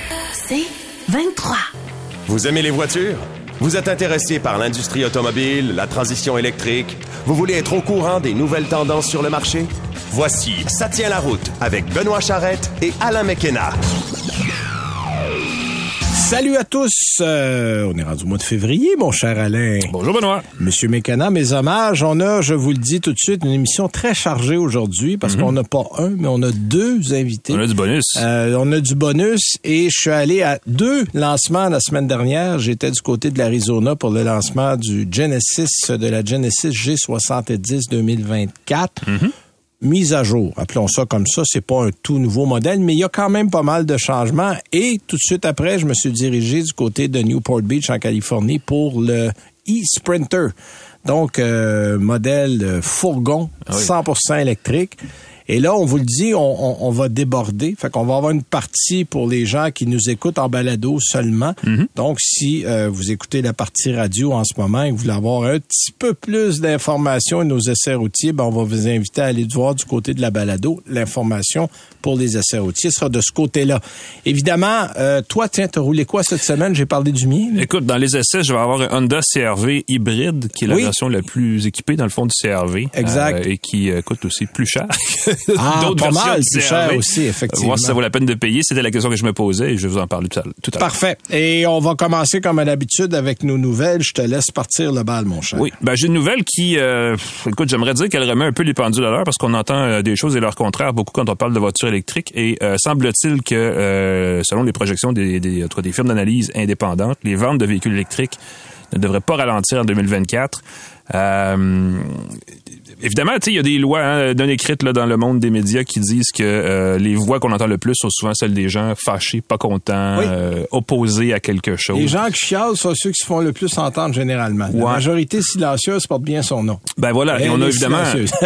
C'est 23. Vous aimez les voitures? Vous êtes intéressé par l'industrie automobile, la transition électrique? Vous voulez être au courant des nouvelles tendances sur le marché? Voici Ça tient la route avec Benoît Charrette et Alain McKenna. Salut à tous. On est rendu au mois de février, mon cher Alain. Bonjour, Benoît. Monsieur McKenna, mes hommages. On a, je vous le dis tout de suite, une émission très chargée aujourd'hui parce qu'on n'a pas un, mais on a deux invités. On a du bonus. On a du bonus et je suis allé à 2 lancements la semaine dernière. J'étais du côté de l'Arizona pour le lancement du Genesis, de la Genesis G70 2024. Mise à jour, appelons ça comme ça, c'est pas un tout nouveau modèle, mais il y a quand même pas mal de changements. Et tout de suite après, je me suis dirigé du côté de Newport Beach en Californie pour le e-Sprinter. Donc, modèle fourgon, 100% électrique. Et là, on vous le dit, on va déborder. Fait qu'on va avoir une partie pour les gens qui nous écoutent en balado seulement. Donc, si vous écoutez la partie radio en ce moment et que vous voulez avoir un petit peu plus d'informations et nos essais routiers, on va vous inviter à aller voir du côté de la balado. L'information pour les essais routiers sera de ce côté-là. Évidemment, toi, tiens, t'as roulé quoi cette semaine? J'ai parlé du mien. Là. Écoute, dans les essais, je vais avoir un Honda CR-V hybride, qui est la version la plus équipée, dans le fond, du CR-V. Exact. Et qui coûte aussi plus cher. D'autres pas mal plus cher aussi, effectivement. Voir si ça vaut la peine de payer, c'était la question que je me posais et je vais vous en parler tout à l'heure. Parfait. Et on va commencer comme à l'habitude avec nos nouvelles. Je te laisse partir le bal, mon cher. Oui, j'ai une nouvelle qui, écoute, j'aimerais dire qu'elle remet un peu les pendules à l'heure parce qu'on entend des choses et leur contraire beaucoup quand on parle de voitures électriques et semble-t-il que, selon les projections des firmes d'analyse indépendantes, les ventes de véhicules électriques ne devraient pas ralentir en 2024. Évidemment, tu sais, il y a des lois non écrites là, dans le monde des médias qui disent que les voix qu'on entend le plus sont souvent celles des gens fâchés, pas contents, opposés à quelque chose. Les gens qui chialent sont ceux qui se font le plus entendre généralement. La majorité silencieuse porte bien son nom. Ben voilà, et on a évidemment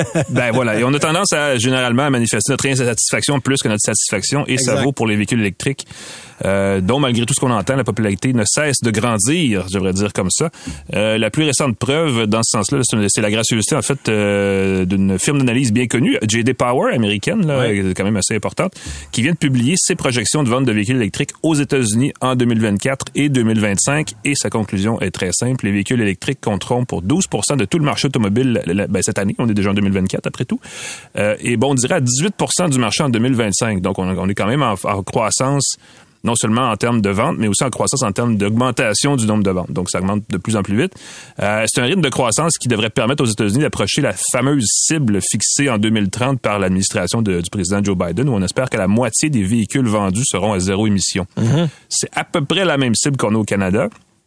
et on a tendance à généralement à manifester notre insatisfaction plus que notre satisfaction et ça vaut pour les véhicules électriques. Dont malgré tout ce qu'on entend, la popularité ne cesse de grandir, je devrais dire comme ça. La plus récente preuve dans ce sens-là, c'est la gracieuseté en fait d'une firme d'analyse bien connue, J.D. Power américaine, là, quand même assez importante, qui vient de publier ses projections de vente de véhicules électriques aux États-Unis en 2024 et 2025. Et sa conclusion est très simple. Les véhicules électriques compteront pour 12% de tout le marché automobile cette année. On est déjà en 2024 après tout. Et on dirait à 18% du marché en 2025. Donc on est quand même en croissance, non seulement en termes de vente, mais aussi en croissance en termes d'augmentation du nombre de ventes. Donc, ça augmente de plus en plus vite. C'est un rythme de croissance qui devrait permettre aux États-Unis d'approcher la fameuse cible fixée en 2030 par l'administration du président Joe Biden, où on espère que la moitié des véhicules vendus seront à zéro émission. C'est à peu près la même cible qu'on a au Canada.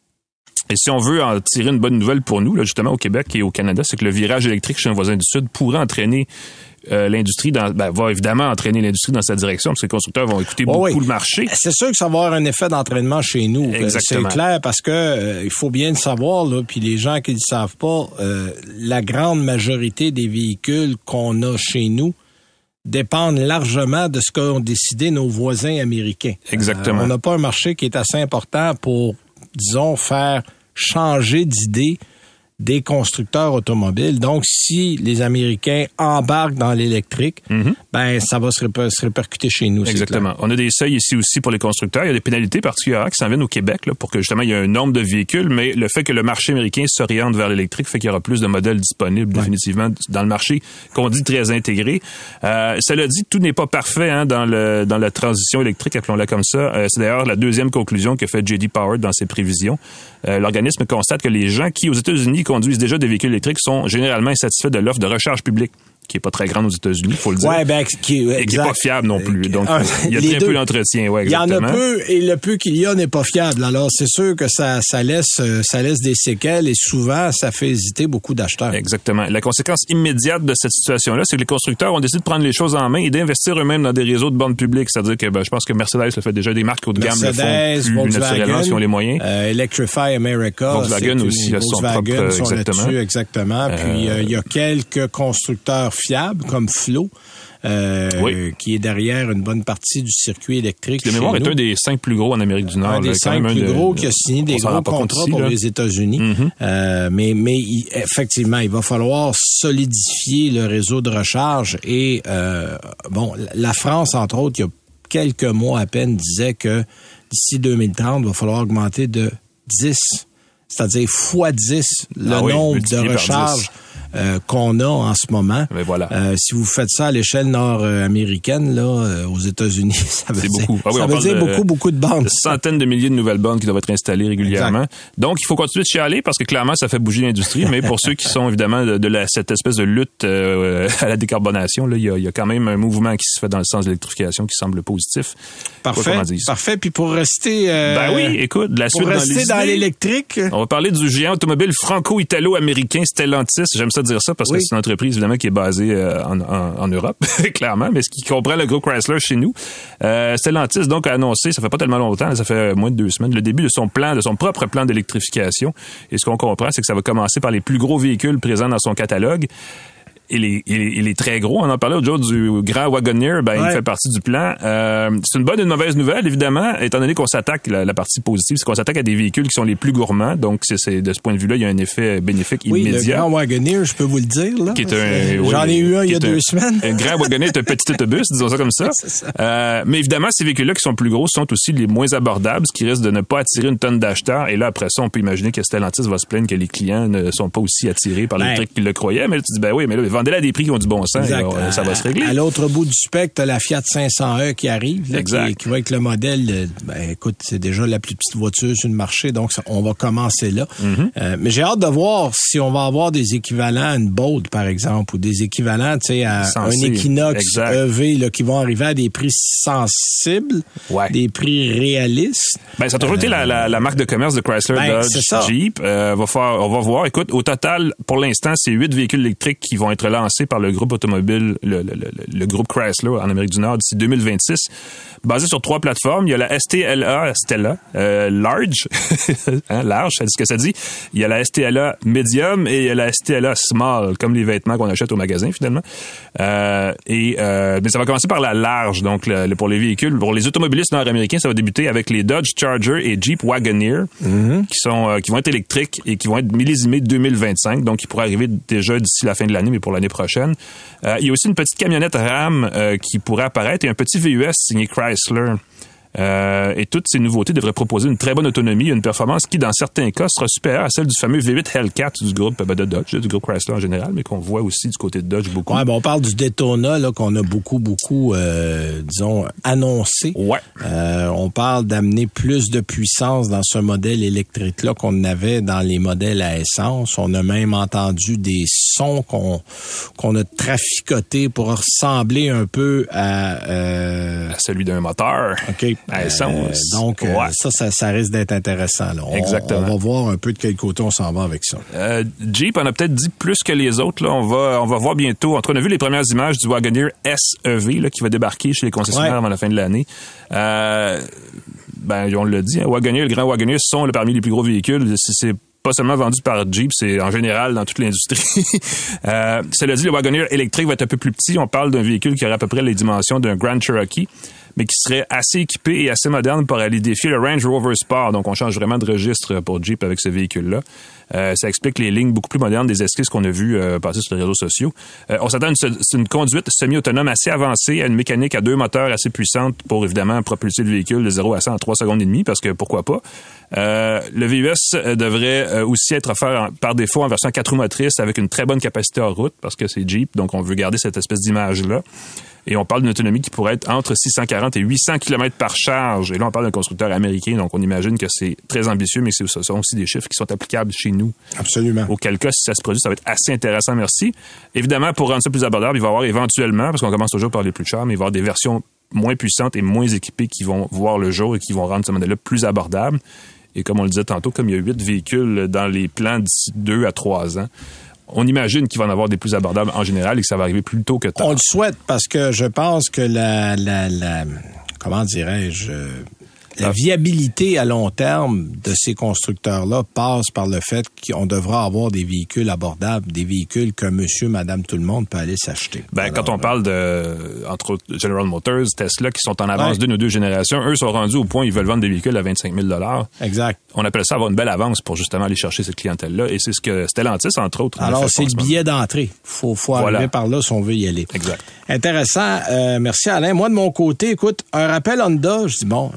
Et si on veut en tirer une bonne nouvelle pour nous, là, justement, au Québec et au Canada, c'est que le virage électrique chez un voisin du Sud pourrait entraîner l'industrie va évidemment entraîner l'industrie dans cette direction parce que les constructeurs vont écouter beaucoup le marché. C'est sûr que ça va avoir un effet d'entraînement chez nous. Exactement. C'est clair parce que il faut bien le savoir là, puis les gens qui ne le savent pas, la grande majorité des véhicules qu'on a chez nous dépendent largement de ce qu'ont décidé nos voisins américains. Exactement. On n'a pas un marché qui est assez important pour, disons, faire changer d'idée des constructeurs automobiles. Donc, si les Américains embarquent dans l'électrique, ça va se répercuter chez nous. Exactement. On a des seuils ici aussi pour les constructeurs. Il y a des pénalités particulières qui s'en viennent au Québec là, pour que justement il y ait un nombre de véhicules, mais le fait que le marché américain s'oriente vers l'électrique fait qu'il y aura plus de modèles disponibles définitivement dans le marché qu'on dit très intégré. Cela dit, tout n'est pas parfait dans la transition électrique, appelons-la comme ça. C'est d'ailleurs la deuxième conclusion que fait J.D. Power dans ses prévisions. L'organisme constate que les gens qui, aux États-Unis, conduisent déjà des véhicules électriques sont généralement insatisfaits de l'offre de recharge publique, qui est pas très grande aux États-Unis, il faut le dire. Qui est pas fiable non plus. Donc, il y a très peu d'entretien. Il y en a peu et le peu qu'il y a n'est pas fiable. Alors, c'est sûr que ça laisse des séquelles et souvent, ça fait hésiter beaucoup d'acheteurs. Exactement. La conséquence immédiate de cette situation-là, c'est que les constructeurs ont décidé de prendre les choses en main et d'investir eux-mêmes dans des réseaux de bornes publiques. C'est-à-dire que, je pense que Mercedes le fait déjà, des marques haut de gamme le font plus naturellement si on les moyens. Electrify America. Volkswagen aussi a son propre, exactement. Puis, il y a quelques constructeurs fiable comme Flo, qui est derrière une bonne partie du circuit électrique. Le mémoire est un des 5 plus gros en Amérique du Nord. Un des 5 plus gros qui a signé des gros contrats pour les États-Unis. Mais effectivement, il va falloir solidifier le réseau de recharge et la France, entre autres, il y a quelques mois à peine, disait que d'ici 2030, il va falloir augmenter de 10, c'est-à-dire fois 10 le nombre de recharges qu'on a en ce moment. Mais voilà. Si vous faites ça à l'échelle nord-américaine, là, aux États-Unis, ça veut dire beaucoup. Ça veut dire beaucoup de bornes. Centaines de milliers de nouvelles bornes qui doivent être installées régulièrement. Exact. Donc, il faut continuer de chialer parce que clairement, ça fait bouger l'industrie. Mais pour ceux qui sont évidemment cette espèce de lutte à la décarbonation, là, il y a quand même un mouvement qui se fait dans le sens de l'électrification qui semble positif. Parfait. Puis pour rester... écoute, la suite pour rester dans l'électrique... On va parler du géant automobile franco-italo-américain Stellantis. J'aime ça dire ça parce que c'est une entreprise évidemment qui est basée en Europe, clairement, mais ce qui comprend le groupe Chrysler chez nous. Stellantis donc a annoncé, ça fait pas tellement longtemps, ça fait moins de 2 semaines, le début de son propre plan d'électrification. Et ce qu'on comprend, c'est que ça va commencer par les plus gros véhicules présents dans son catalogue. Il est très gros. On en parlait l'autre jour du grand Wagoneer. Il fait partie du plan. C'est une bonne et une mauvaise nouvelle, évidemment, étant donné qu'on s'attaque, la partie positive, c'est qu'on s'attaque à des véhicules qui sont les plus gourmands. Donc, c'est de ce point de vue-là, il y a un effet bénéfique immédiat. Oui, le grand Wagoneer, je peux vous le dire. Là. J'en ai eu un il y a 2 semaines. Un grand Wagoneer est un petit autobus, disons ça comme ça. Mais évidemment, ces véhicules-là qui sont plus gros sont aussi les moins abordables, ce qui risque de ne pas attirer une tonne d'acheteurs. Et là, après ça, on peut imaginer que Stellantis va se plaindre que les clients ne sont pas aussi attirés par l'électrique qu'ils le croyaient. Mais là, tu dis, mais vendez-la à des prix qui ont du bon sens, ça va se régler. À l'autre bout du spectre, t'as la Fiat 500e qui arrive, là, qui va avec le modèle, écoute, c'est déjà la plus petite voiture sur le marché, donc on va commencer là. Mm-hmm. Mais j'ai hâte de voir si on va avoir des équivalents à une Bolt, par exemple, ou des équivalents, tu sais, à un Equinox EV, là, qui vont arriver à des prix sensibles, des prix réalistes. Ça a toujours été la marque de commerce de Chrysler, Dodge, Jeep. On va voir. Écoute, au total, pour l'instant, c'est 8 véhicules électriques qui vont être lancés par le groupe automobile, le groupe Chrysler en Amérique du Nord d'ici 2026, basé sur 3 plateformes. Il y a la Stella Large, large, ça dit ce que ça dit. Il y a la STLA Medium et il y a la STLA Small, comme les vêtements qu'on achète au magasin finalement. Mais ça va commencer par la large, donc pour les véhicules, pour les automobilistes nord-américains, ça va débuter avec les Dodge Charger et Jeep Wagoneer, qui vont être électriques et qui vont être millésimés 2025, donc qui pourraient arriver déjà d'ici la fin de l'année, mais pour l'année prochaine. Il y a aussi une petite camionnette Ram qui pourrait apparaître et un petit VUS signé Chrysler. Et toutes ces nouveautés devraient proposer une très bonne autonomie et une performance qui, dans certains cas, sera supérieure à celle du fameux V8 Hellcat du groupe de Dodge, du groupe Chrysler en général, mais qu'on voit aussi du côté de Dodge beaucoup. On parle du Daytona, là, qu'on a beaucoup, disons, annoncé. On parle d'amener plus de puissance dans ce modèle électrique-là qu'on avait dans les modèles à essence. On a même entendu des sons qu'on a traficotés pour ressembler un peu à celui d'un moteur. OK. Donc, ça risque d'être intéressant. Là. Exactement. On va voir un peu de quel côté on s'en va avec ça. Jeep en a peut-être dit plus que les autres. Là. On va voir bientôt. En tout cas, on a vu les premières images du Wagoneer SEV là, qui va débarquer chez les concessionnaires avant la fin de l'année. On l'a dit, Wagoneer, le grand Wagoneer sont parmi les plus gros véhicules. C'est pas seulement vendu par Jeep, c'est en général dans toute l'industrie. Cela dit, le Wagoneer électrique va être un peu plus petit. On parle d'un véhicule qui aurait à peu près les dimensions d'un Grand Cherokee, mais qui serait assez équipé et assez moderne pour aller défier le Range Rover Sport. Donc, on change vraiment de registre pour Jeep avec ce véhicule-là. Ça explique les lignes beaucoup plus modernes des esquisses qu'on a vues passer sur les réseaux sociaux. On s'attend à une conduite semi-autonome assez avancée, à une mécanique à 2 moteurs assez puissante pour, évidemment, propulser le véhicule de 0 à 100 en 3 secondes et demie, parce que pourquoi pas. Le VUS devrait aussi être offert par défaut en version 4 roues motrices avec une très bonne capacité hors route, parce que c'est Jeep, donc on veut garder cette espèce d'image-là. Et on parle d'une autonomie qui pourrait être entre 640 et 800 km par charge. Et là, on parle d'un constructeur américain, donc on imagine que c'est très ambitieux, mais ce sont aussi des chiffres qui sont applicables chez nous. Absolument. Auquel cas, si ça se produit, ça va être assez intéressant, merci. Évidemment, pour rendre ça plus abordable, il va y avoir éventuellement, parce qu'on commence toujours par les plus chers, mais il va y avoir des versions moins puissantes et moins équipées qui vont voir le jour et qui vont rendre ce modèle-là plus abordable. Et comme on le disait tantôt, comme il y a 8 véhicules dans les plans d'ici 2 à 3 ans, on imagine qu'il va en avoir des plus abordables en général et que ça va arriver plus tôt que tard. On le souhaite parce que je pense que comment dirais-je, la viabilité à long terme de ces constructeurs-là passe par le fait qu'on devra avoir des véhicules abordables, des véhicules que monsieur, madame, tout le monde peut aller s'acheter. Quand on parle entre autres, General Motors, Tesla, qui sont en avance d'une ou 2 générations, eux sont rendus au point où ils veulent vendre des véhicules à 25 000 $. Exact. On appelle ça avoir une belle avance pour justement aller chercher cette clientèle-là. Et c'est ce que Stellantis, entre autres, alors, c'est le billet d'entrée. Faut arriver par là si on veut y aller. Exact. Intéressant. Merci, Alain. Moi, de mon côté, écoute, un rappel Honda. Je dis, un rappel Honda.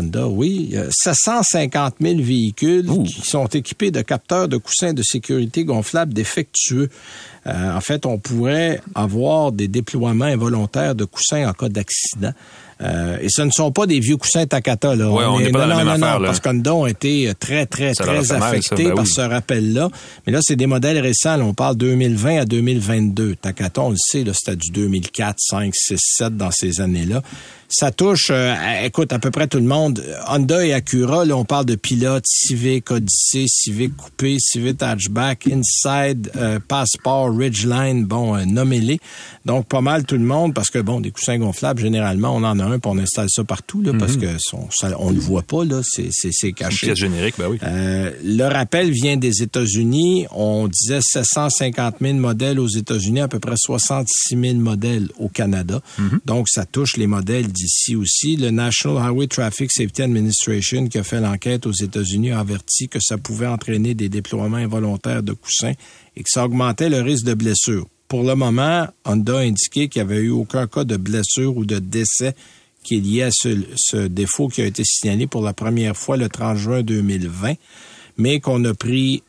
Honda, oui. 750 000 véhicules qui sont équipés de capteurs de coussins de sécurité gonflables défectueux. En fait, on pourrait avoir des déploiements involontaires de coussins en cas d'accident. Et ce ne sont pas des vieux coussins Takata, là. Ouais, on n'est pas dans la même affaire, là. Parce qu'Honda ont été très affectés par ce rappel-là. Mais là, c'est des modèles récents. Là, on parle 2020 à 2022. Takata, on le sait, là, c'était du 2004, 5, 6, 7 dans ces années-là. Ça touche, écoute, à peu près tout le monde. Honda et Acura, là, on parle de Pilote, Civic, Odyssey, Civic Coupé, Civic Hatchback, Inside, Passport, Ridgeline, nommez-les. Donc, pas mal tout le monde, parce que, des coussins gonflables, généralement, on en a un, puis on installe ça partout, là, parce que on le voit pas, là, c'est caché. Une pièce générique, ben oui. Le rappel vient des États-Unis. On disait 750 000 modèles aux États-Unis, à peu près 66 000 modèles au Canada. Donc, ça touche les modèles d'ici aussi. Le National Highway Traffic Safety Administration, qui a fait l'enquête aux États-Unis, a averti que ça pouvait entraîner des déploiements involontaires de coussins et que ça augmentait le risque de blessure. Pour le moment, Honda a indiqué qu'il n'y avait eu aucun cas de blessure ou de décès qui est lié à ce défaut qui a été signalé pour la première fois le 30 juin 2020, mais qu'on a pris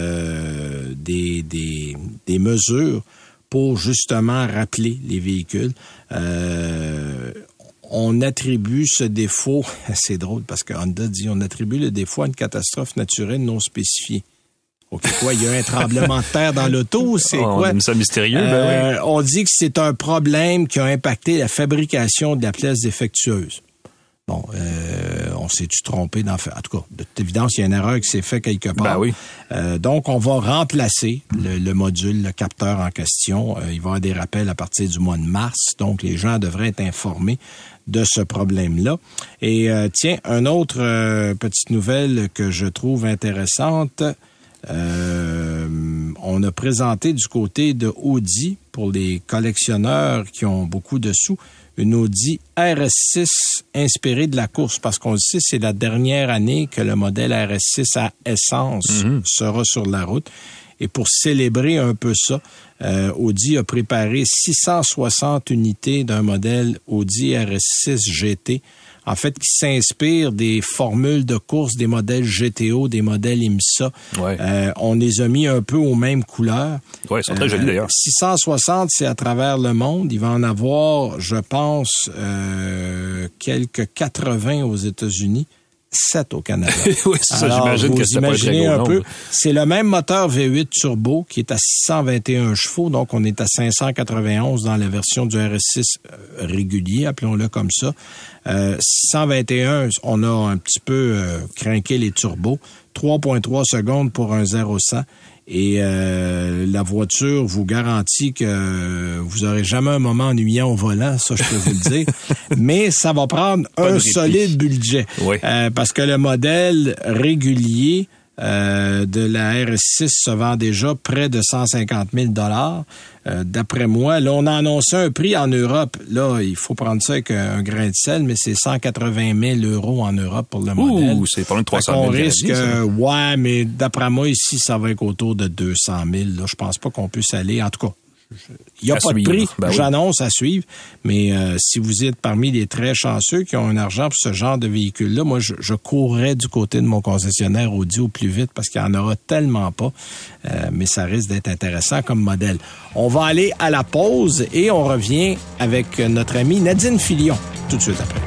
des mesures pour justement rappeler les véhicules. On attribue ce défaut, c'est drôle parce que Honda dit, on attribue le défaut à une catastrophe naturelle non spécifiée. OK, quoi, il y a un tremblement de terre dans l'auto, c'est quoi? On aime ça mystérieux, oui. On dit que c'est un problème qui a impacté la fabrication de la pièce défectueuse. Bon, on s'est-tu trompé en tout cas, de toute évidence, il y a une erreur qui s'est faite quelque part. Ben oui. Donc, on va remplacer le module, le capteur en question. Il va y avoir des rappels à partir du mois de mars. Donc, les gens devraient être informés de ce problème-là. Et tiens, une autre petite nouvelle que je trouve intéressante. On a présenté du côté de Audi, pour les collectionneurs qui ont beaucoup de sous, une Audi RS6 inspirée de la course, parce qu'on le sait, c'est la dernière année que le modèle RS6 à essence sera sur la route. Et pour célébrer un peu ça, Audi a préparé 660 unités d'un modèle Audi RS6 GT, en fait, qui s'inspire des formules de course des modèles GTO, des modèles IMSA. Ouais. On les a mis un peu aux mêmes couleurs. Oui, ils sont très jolis d'ailleurs. 660, c'est à travers le monde. Il va en avoir, je pense, quelques 80 aux États-Unis. 7 au Canada. Oui, c'est ça, j'imagine que c'est pas très gros un peu. C'est le même moteur V8 turbo qui est à 621 chevaux, donc on est à 591 dans la version du RS6 régulier, appelons-le comme ça. 621, on a un petit peu crinqué les turbos. 3.3 secondes pour un 0-100. Et la voiture vous garantit que vous aurez jamais un moment ennuyant au volant, ça je peux vous le dire. Mais ça va prendre un solide budget. Oui. Parce que le modèle régulier de la RS6 se vend déjà près de 150 000 $. D'après moi, là, on a annoncé un prix en Europe. Là, il faut prendre ça avec un grain de sel, mais c'est 180 000 € en Europe pour le modèle. C'est pas loin de 300 000 $. On risque, ouais, mais d'après moi, ici, ça va être autour de 200 000 $. Là, je pense pas qu'on puisse aller, en tout cas. Il n'y a pas de prix, j'annonce à suivre, mais si vous êtes parmi les très chanceux qui ont un argent pour ce genre de véhicule-là, moi, je courrais du côté de mon concessionnaire Audi au plus vite parce qu'il n'y en aura tellement pas, mais ça risque d'être intéressant comme modèle. On va aller à la pause et on revient avec notre amie Nadine Filion tout de suite après.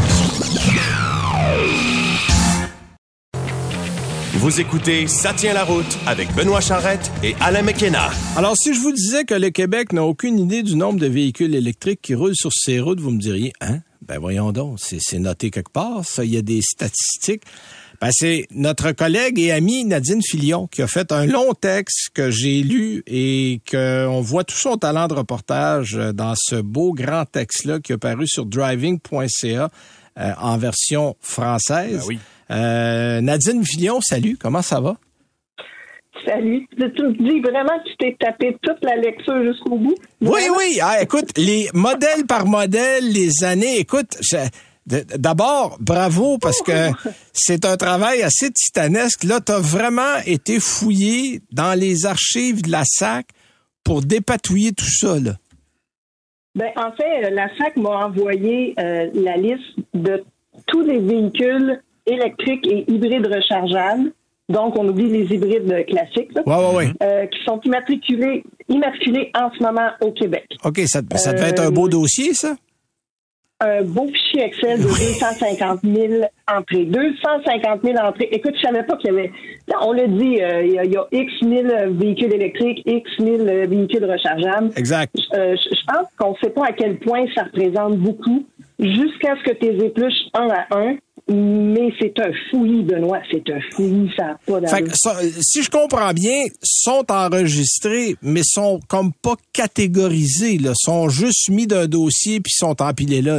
Vous écoutez Ça tient la route avec Benoît Charrette et Alain McKenna. Alors, si je vous disais que le Québec n'a aucune idée du nombre de véhicules électriques qui roulent sur ces routes, vous me diriez, hein? Ben voyons donc, c'est noté quelque part, ça, il y a des statistiques. Ben, c'est notre collègue et amie Nadine Filion qui a fait un long texte que j'ai lu et qu'on voit tout son talent de reportage dans ce beau grand texte-là qui a paru sur driving.ca en version française. Ben oui. Nadine Filion, salut, comment ça va? Salut. Tu me dis vraiment que tu t'es tapé toute la lecture jusqu'au bout? Vraiment? Oui. Ah, écoute, les modèles par modèle, les années, écoute, d'abord, bravo, parce que c'est un travail assez titanesque. Là, tu as vraiment été fouillé dans les archives de la SAC pour dépatouiller tout ça, là. Ben, en fait, la SAC m'a envoyé la liste de tous les véhicules électriques et hybrides rechargeables. Donc, on oublie les hybrides classiques, là, qui sont immatriculés en ce moment au Québec. OK, ça devait être un beau dossier, ça? Un beau fichier Excel de 250 000 entrées. 250 000 entrées. Écoute, je savais pas qu'il y avait... On l'a dit, il y a X 1000 véhicules électriques, X 1000 véhicules rechargeables. Exact. Je pense qu'on ne sait pas à quel point ça représente beaucoup jusqu'à ce que tu les épluches un à un. Mais c'est un fouillis, Benoît. C'est un fouillis, ça n'a pas d'allure. Si je comprends bien, sont enregistrés, mais sont comme pas catégorisés, là. Sont juste mis d'un dossier puis sont empilés là.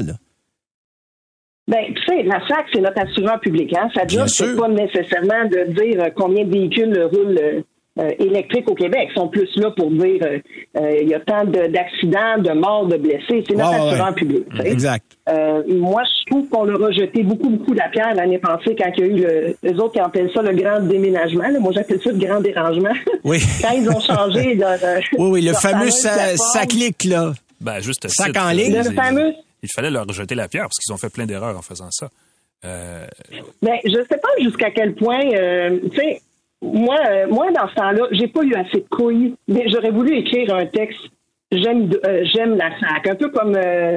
Ben, tu sais, la SAC, c'est notre assureur public, hein. Ça job, c'est pas nécessairement de dire combien de véhicules roulent électriques au Québec. Ils sont plus là pour dire il y a tant d'accidents, de morts, de blessés. C'est notre assureur public. T'sais. Exact. Moi, je trouve qu'on leur a jeté beaucoup de la pierre l'année passée quand il y a eu les autres qui appellent ça le grand déménagement. Là. Moi, j'appelle ça le grand dérangement. Oui. Quand ils ont changé leur... oui, le fameux ça clique, là. Ben, juste sac en ligne. Le fameux... Il fallait leur jeter la pierre parce qu'ils ont fait plein d'erreurs en faisant ça. Ben, je sais pas jusqu'à quel point, tu sais, moi, dans ce temps-là, j'ai pas eu assez de couilles, mais j'aurais voulu écrire un texte j'aime la SAC, un peu comme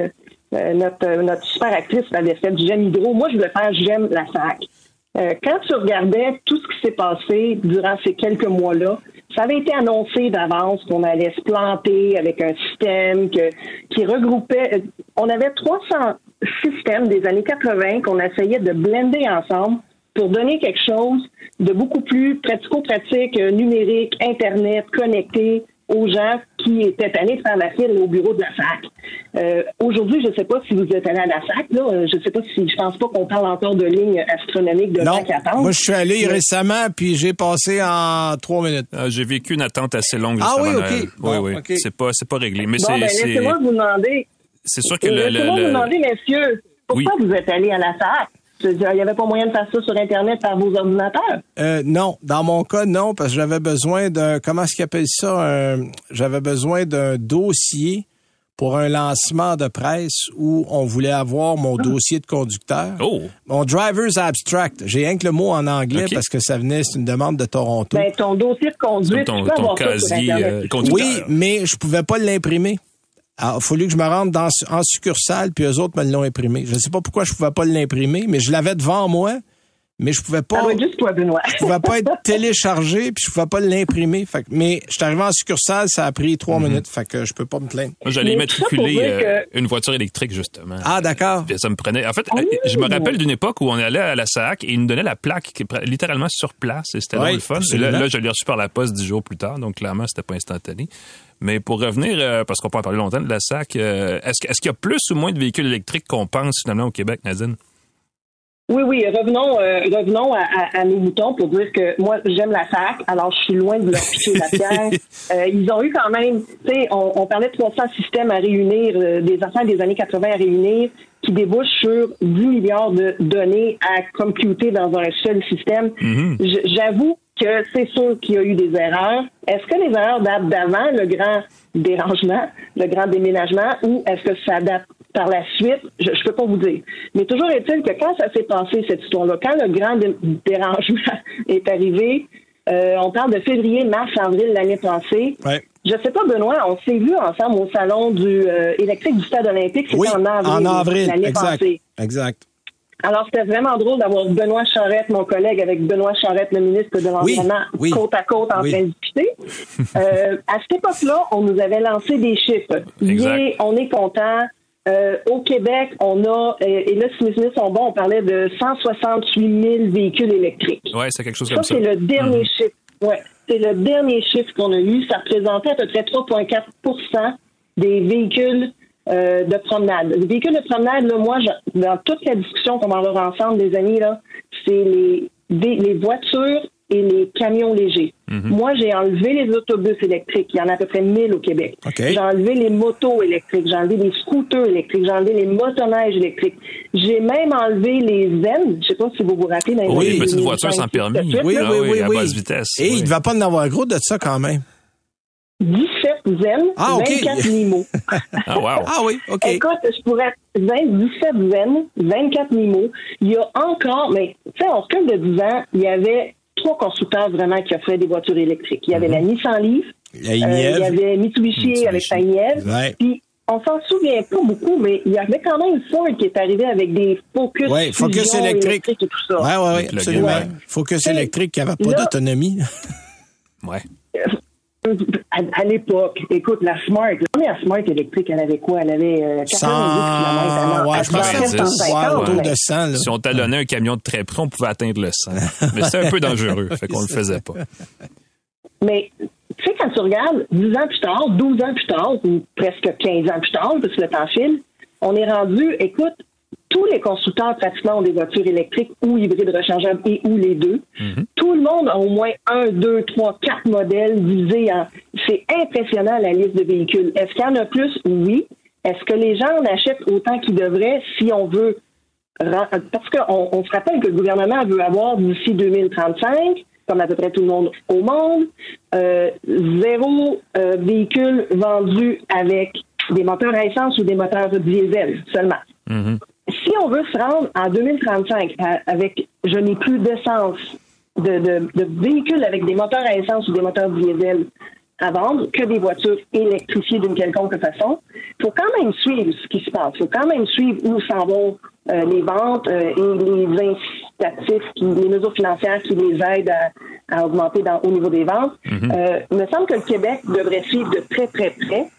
notre super actrice l'avait fait, j'aime Hydro. Moi, je voulais faire j'aime la SAC. Quand tu regardais tout ce qui s'est passé durant ces quelques mois-là, ça avait été annoncé d'avance qu'on allait se planter avec un système qui regroupait... On avait 300 systèmes des années 80 qu'on essayait de blender ensemble pour donner quelque chose de beaucoup plus pratico-pratique, numérique, Internet, connecté aux gens qui étaient allés faire la file au bureau de la SAC. Aujourd'hui, je ne sais pas si vous êtes allé à la SAC. Là, je pense pas qu'on parle encore de lignes astronomiques de gens qui attendent. Moi, je suis allé récemment, puis j'ai passé en 3 minutes. J'ai vécu une attente assez longue. Ah oui, OK. Oui. Okay. C'est pas réglé. Mais laissez-moi vous demander. C'est sûr que laissez-moi vous demander, messieurs, pourquoi vous êtes allés à la SAC? Il n'y avait pas moyen de faire ça sur Internet par vos ordinateurs? Non. Dans mon cas, non, parce que j'avais besoin d'un... Comment est-ce qu'ils appellent ça? J'avais besoin d'un dossier pour un lancement de presse où on voulait avoir mon dossier de conducteur. Oh! Mon driver's abstract. J'ai rien que le mot en anglais parce que ça venait, c'est une demande de Toronto. Ben, ton dossier de conduite, tu peux avoir ça sur Internet. Conducteur. Oui, mais je pouvais pas l'imprimer. Alors, il a fallu que je me rende en succursale, puis eux autres me l'ont imprimé. Je ne sais pas pourquoi je pouvais pas l'imprimer, mais je l'avais devant moi, mais je pouvais pas... Ça doit être juste toi, Benoît. Je pouvais pas être téléchargé, puis je pouvais pas l'imprimer. Mais je suis arrivé en succursale, ça a pris 3 minutes, fait que je peux pas me plaindre. Moi, j'allais immatriculer une voiture électrique, justement. Ah, d'accord. Puis ça me prenait... En fait, je me rappelle d'une époque où on allait à la SAC et ils nous donnaient la plaque littéralement sur place, et c'était le fun. Et là, je l'ai reçu par la poste 10 jours plus tard, donc clairement, c'était pas instantané. Mais pour revenir, parce qu'on peut en parler longtemps de la SAC, est-ce qu'il y a plus ou moins de véhicules électriques qu'on pense finalement au Québec, Nadine? Oui, revenons à nos moutons pour dire que moi, j'aime la SAC, alors je suis loin de leur piquer la pierre. Ils ont eu quand même, tu sais, on parlait de 300 systèmes à réunir, des affaires des années 80 à réunir, qui débouchent sur 10 milliards de données à computer dans un seul système. J'avoue que c'est sûr qu'il y a eu des erreurs. Est-ce que les erreurs datent d'avant le grand dérangement, le grand déménagement, ou est-ce que ça date par la suite? Je peux pas vous dire. Mais toujours est-il que quand ça s'est passé, cette histoire-là, quand le grand dérangement est arrivé, on parle de février, mars, avril l'année passée. Ouais. Je sais pas, Benoît, on s'est vu ensemble au salon du électrique du Stade olympique. C'était en avril l'année passée. Exact. Alors, c'était vraiment drôle d'avoir Benoît Charette, mon collègue, avec Benoît Charette, le ministre de l'Environnement, côte à côte en train de discuter. À cette époque-là, on nous avait lancé des chiffres. On est content. Au Québec, on a, et là, si mes souvenirs sont bons, on parlait de 168 000 véhicules électriques. Oui, c'est quelque chose comme ça. Ça, c'est le dernier chiffre. Ouais, c'est le dernier chiffre qu'on a eu. Ça représentait à peu près 3,4 des véhicules de promenade. Les véhicules de promenade, là, moi, dans toute la discussion qu'on va avoir ensemble des amis, là, c'est les voitures et les camions légers. Moi, j'ai enlevé les autobus électriques. Il y en a à peu près 1000 au Québec. Okay. J'ai enlevé les motos électriques. J'ai enlevé les scooters électriques. J'ai enlevé les motoneiges électriques. J'ai même enlevé les Zen. Je sais pas si vous vous rappelez. Les petites voitures sans permis. Oui, à basse vitesse. Et il ne va pas en avoir gros de ça quand même. 17 zen, 24 Nimo. Ah, wow. Ah oui, OK. Écoute, je pourrais 17 zen, 24 Nimo. Il y a encore, mais tu sais, on recule de 10 ans, il y avait 3 constructeurs vraiment qui offraient des voitures électriques. Il y avait la Nissan Leaf, il y avait Mitsubishi avec sa Nièvre, puis on s'en souvient pas beaucoup, mais il y avait quand même Ford qui est arrivé avec des Focus électriques et tout ça. Oui, absolument. Ouais. Focus électrique qui n'avait pas d'autonomie. Ouais. À l'époque, écoute, la première Smart électrique, elle avait quoi? Elle avait 90 km. Ouais, je pense autour de 100. Là. Si on talonnait un camion de très près, on pouvait atteindre le 100. Mais c'était un peu dangereux, fait qu'on le faisait pas. Mais, tu sais, quand tu regardes 10 ans plus tard, 12 ans plus tard, ou presque 15 ans plus tard, parce que le temps file, on est rendu, écoute, tous les constructeurs pratiquement ont des voitures électriques ou hybrides rechargeables et ou les deux. Mm-hmm. Tout le monde a au moins 1, 2, 3, 4 modèles divisés en... C'est impressionnant, la liste de véhicules. Est-ce qu'il y en a plus? Oui. Est-ce que les gens en achètent autant qu'ils devraient si on veut... Parce qu'on se rappelle que le gouvernement veut avoir d'ici 2035, comme à peu près tout le monde au monde, 0 véhicule vendu avec des moteurs à essence ou des moteurs diesel seulement. Mm-hmm. Si on veut se rendre en 2035 avec je n'ai plus d'essence, de véhicules avec des moteurs à essence ou des moteurs diesel à vendre, que des voitures électrifiées d'une quelconque façon, il faut quand même suivre ce qui se passe. Il faut quand même suivre où s'en vont les ventes et les incitatifs, les mesures financières qui les aident à augmenter au niveau des ventes. Mm-hmm. Il me semble que le Québec devrait suivre de très, très près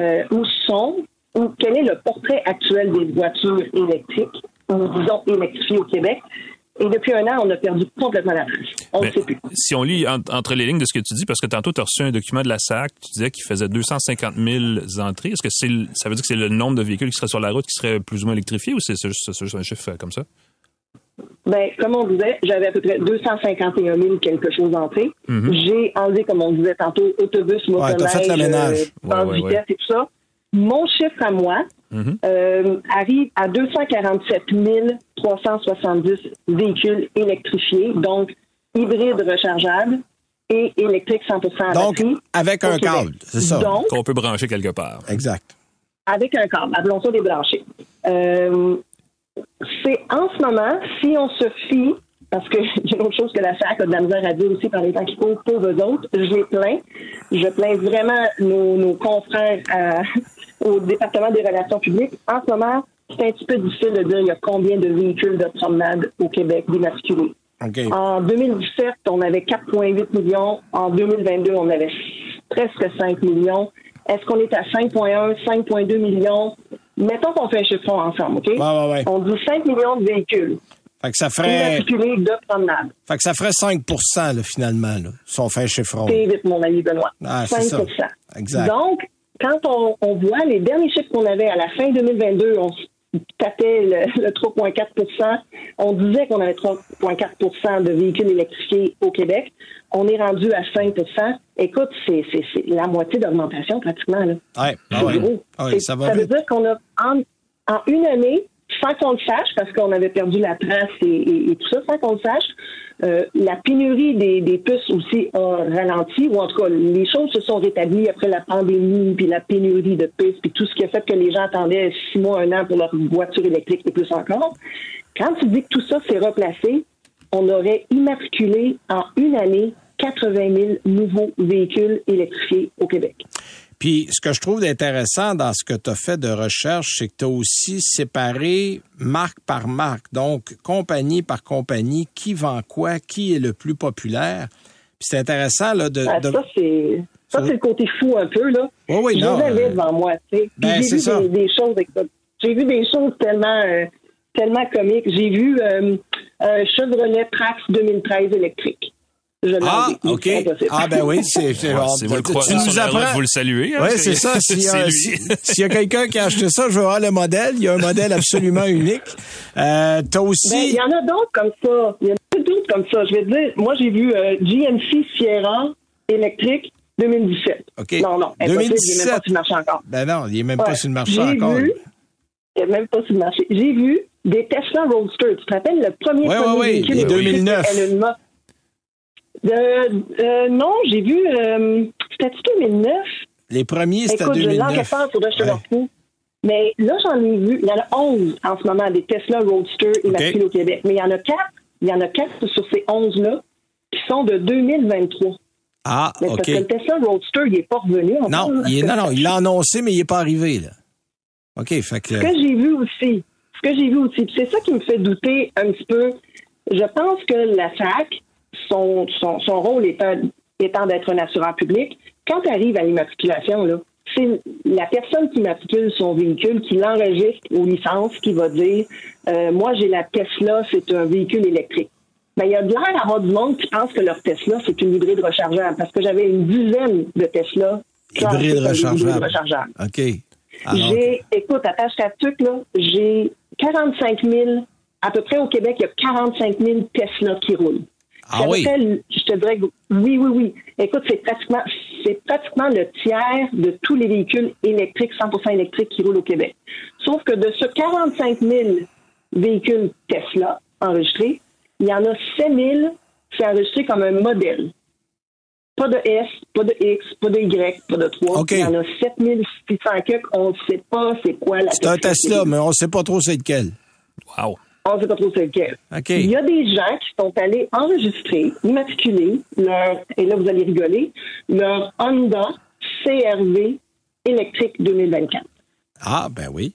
quel est le portrait actuel des voitures électriques, ou disons électrifiées au Québec. Et depuis 1 an, on a perdu complètement la trace. On ne sait plus. Si on lit entre les lignes de ce que tu dis, parce que tantôt, tu as reçu un document de la SAC, tu disais qu'il faisait 250 000 entrées. Est-ce que ça veut dire que c'est le nombre de véhicules qui seraient sur la route qui seraient plus ou moins électrifiés, ou c'est juste un chiffre comme ça? Ben, comme on disait, j'avais à peu près 251 000 quelque chose d'entrées. Mm-hmm. J'ai enlevé, comme on disait tantôt, autobus, motoneige, basse vitesse et tout ça. Mon chiffre à moi arrive à 247 370 véhicules électrifiés, donc hybrides rechargeables et électriques 100% à batterie. Donc, avec un câble, c'est ça. Donc, qu'on peut brancher quelque part. Exact. Avec un câble, appelons ça des branchés. C'est en ce moment, si on se fie, parce que il y a une autre chose que la SAC a de la misère à dire aussi par les temps qui courent pour eux autres, je plains vraiment nos confrères au département des relations publiques. En ce moment, c'est un petit peu difficile de dire il y a combien de véhicules de promenade au Québec d'immatriculés. Okay. En 2017, on avait 4,8 millions. En 2022, on avait presque 5 millions. Est-ce qu'on est à 5,1, 5,2 millions? Mettons qu'on fait un chiffron ensemble, OK? Ouais. On dit 5 millions de véhicules. Fait que ça ferait... immatriculés de promenade. Fait que ça ferait 5 là, finalement, là, si on fait un chiffron. C'est vite, mon ami Benoît. 5 c'est ça. Exact. Donc, quand on voit les derniers chiffres qu'on avait à la fin 2022, on tapait le 3,4 %. On disait qu'on avait 3,4 % de véhicules électrifiés au Québec. On est rendu à 5 %. Écoute, c'est la moitié d'augmentation pratiquement. Là. C'est gros. Ça veut dire qu'on a, en une année, sans qu'on le sache, parce qu'on avait perdu la trace et tout ça, sans qu'on le sache, la pénurie des puces aussi a ralenti, ou en tout cas, les choses se sont rétablies après la pandémie, puis la pénurie de puces, puis tout ce qui a fait que les gens attendaient 6 mois, 1 an pour leur voiture électrique et plus encore. Quand tu dis que tout ça s'est replacé, on aurait immatriculé en une année 80 000 nouveaux véhicules électrifiés au Québec. Puis, ce que je trouve intéressant dans ce que tu as fait de recherche, c'est que tu as aussi séparé marque par marque, donc compagnie par compagnie, qui vend quoi, qui est le plus populaire. Puis c'est intéressant là de... Ça, c'est le côté fou un peu, là. Oui, je les avais devant moi, tu sais. J'ai vu des choses... J'ai vu des choses tellement comiques. J'ai vu un Chevrolet Trax 2013 électrique. OK. Ben oui, c'est si vous le croisez sur la route, vous le saluez. Oui, c'est ça. S'il y a quelqu'un qui a acheté ça, je veux voir le modèle. Il y a un modèle absolument unique. T'as aussi... Il y en a d'autres comme ça. Je vais te dire, moi, j'ai vu GMC Sierra électrique 2017. OK. Non, 2017. Il n'est même pas sur le marché encore. Ben non, il n'est même pas sur le marché encore. Il n'est même pas sur le marché. J'ai vu des Tesla Roadster. Tu te rappelles le premier véhicule? Oui, 2009. Non, j'ai vu... C'était-tu 2009? Les premiers, c'était en 2009. Écoute, je l'enquête, faudrait que je te le retrouve. Mais là, j'en ai vu, il y en a 11 en ce moment, des Tesla Roadster immatriculés au Québec. Mais il y en a 4 sur ces 11-là qui sont de 2023. Ah, mais OK. Parce que le Tesla Roadster, il n'est pas revenu. Non, il l'a annoncé, mais il n'est pas arrivé, là. OK, fait que... Ce que j'ai vu aussi, puis c'est ça qui me fait douter un petit peu. Je pense que la SAC, son rôle étant d'être un assureur public, quand tu arrives à l'immatriculation, là, c'est la personne qui matricule son véhicule, qui l'enregistre aux licences, qui va dire moi, j'ai la Tesla, c'est un véhicule électrique. Ben, il y a de l'air d'avoir du monde qui pense que leur Tesla, c'est une hybride rechargeable, parce que j'avais une dizaine de Tesla. Hybride rechargeable. OK. Alors... Écoute, attache ta tuque, là, j'ai 45 000, à peu près au Québec, il y a 45 000 Tesla qui roulent. Ah oui? Je te dirais que oui. Écoute, c'est pratiquement le tiers de tous les véhicules électriques, 100% électriques qui roulent au Québec. Sauf que de ce 45 000 véhicules Tesla enregistrés, il y en a 7 000 qui sont enregistrés comme un modèle. Pas de S, pas de X, pas de Y, pas de 3. Okay. Il y en a 7 600 quelques. On ne sait pas c'est quoi la Tesla. C'est un Tesla, mais on ne sait pas trop c'est lequel. Wow. On ne sait pas trop c'est lequel. Okay. Il y a des gens qui sont allés enregistrer, immatriculer et là vous allez rigoler, leur Honda CR-V électrique 2024. Ah, ben oui.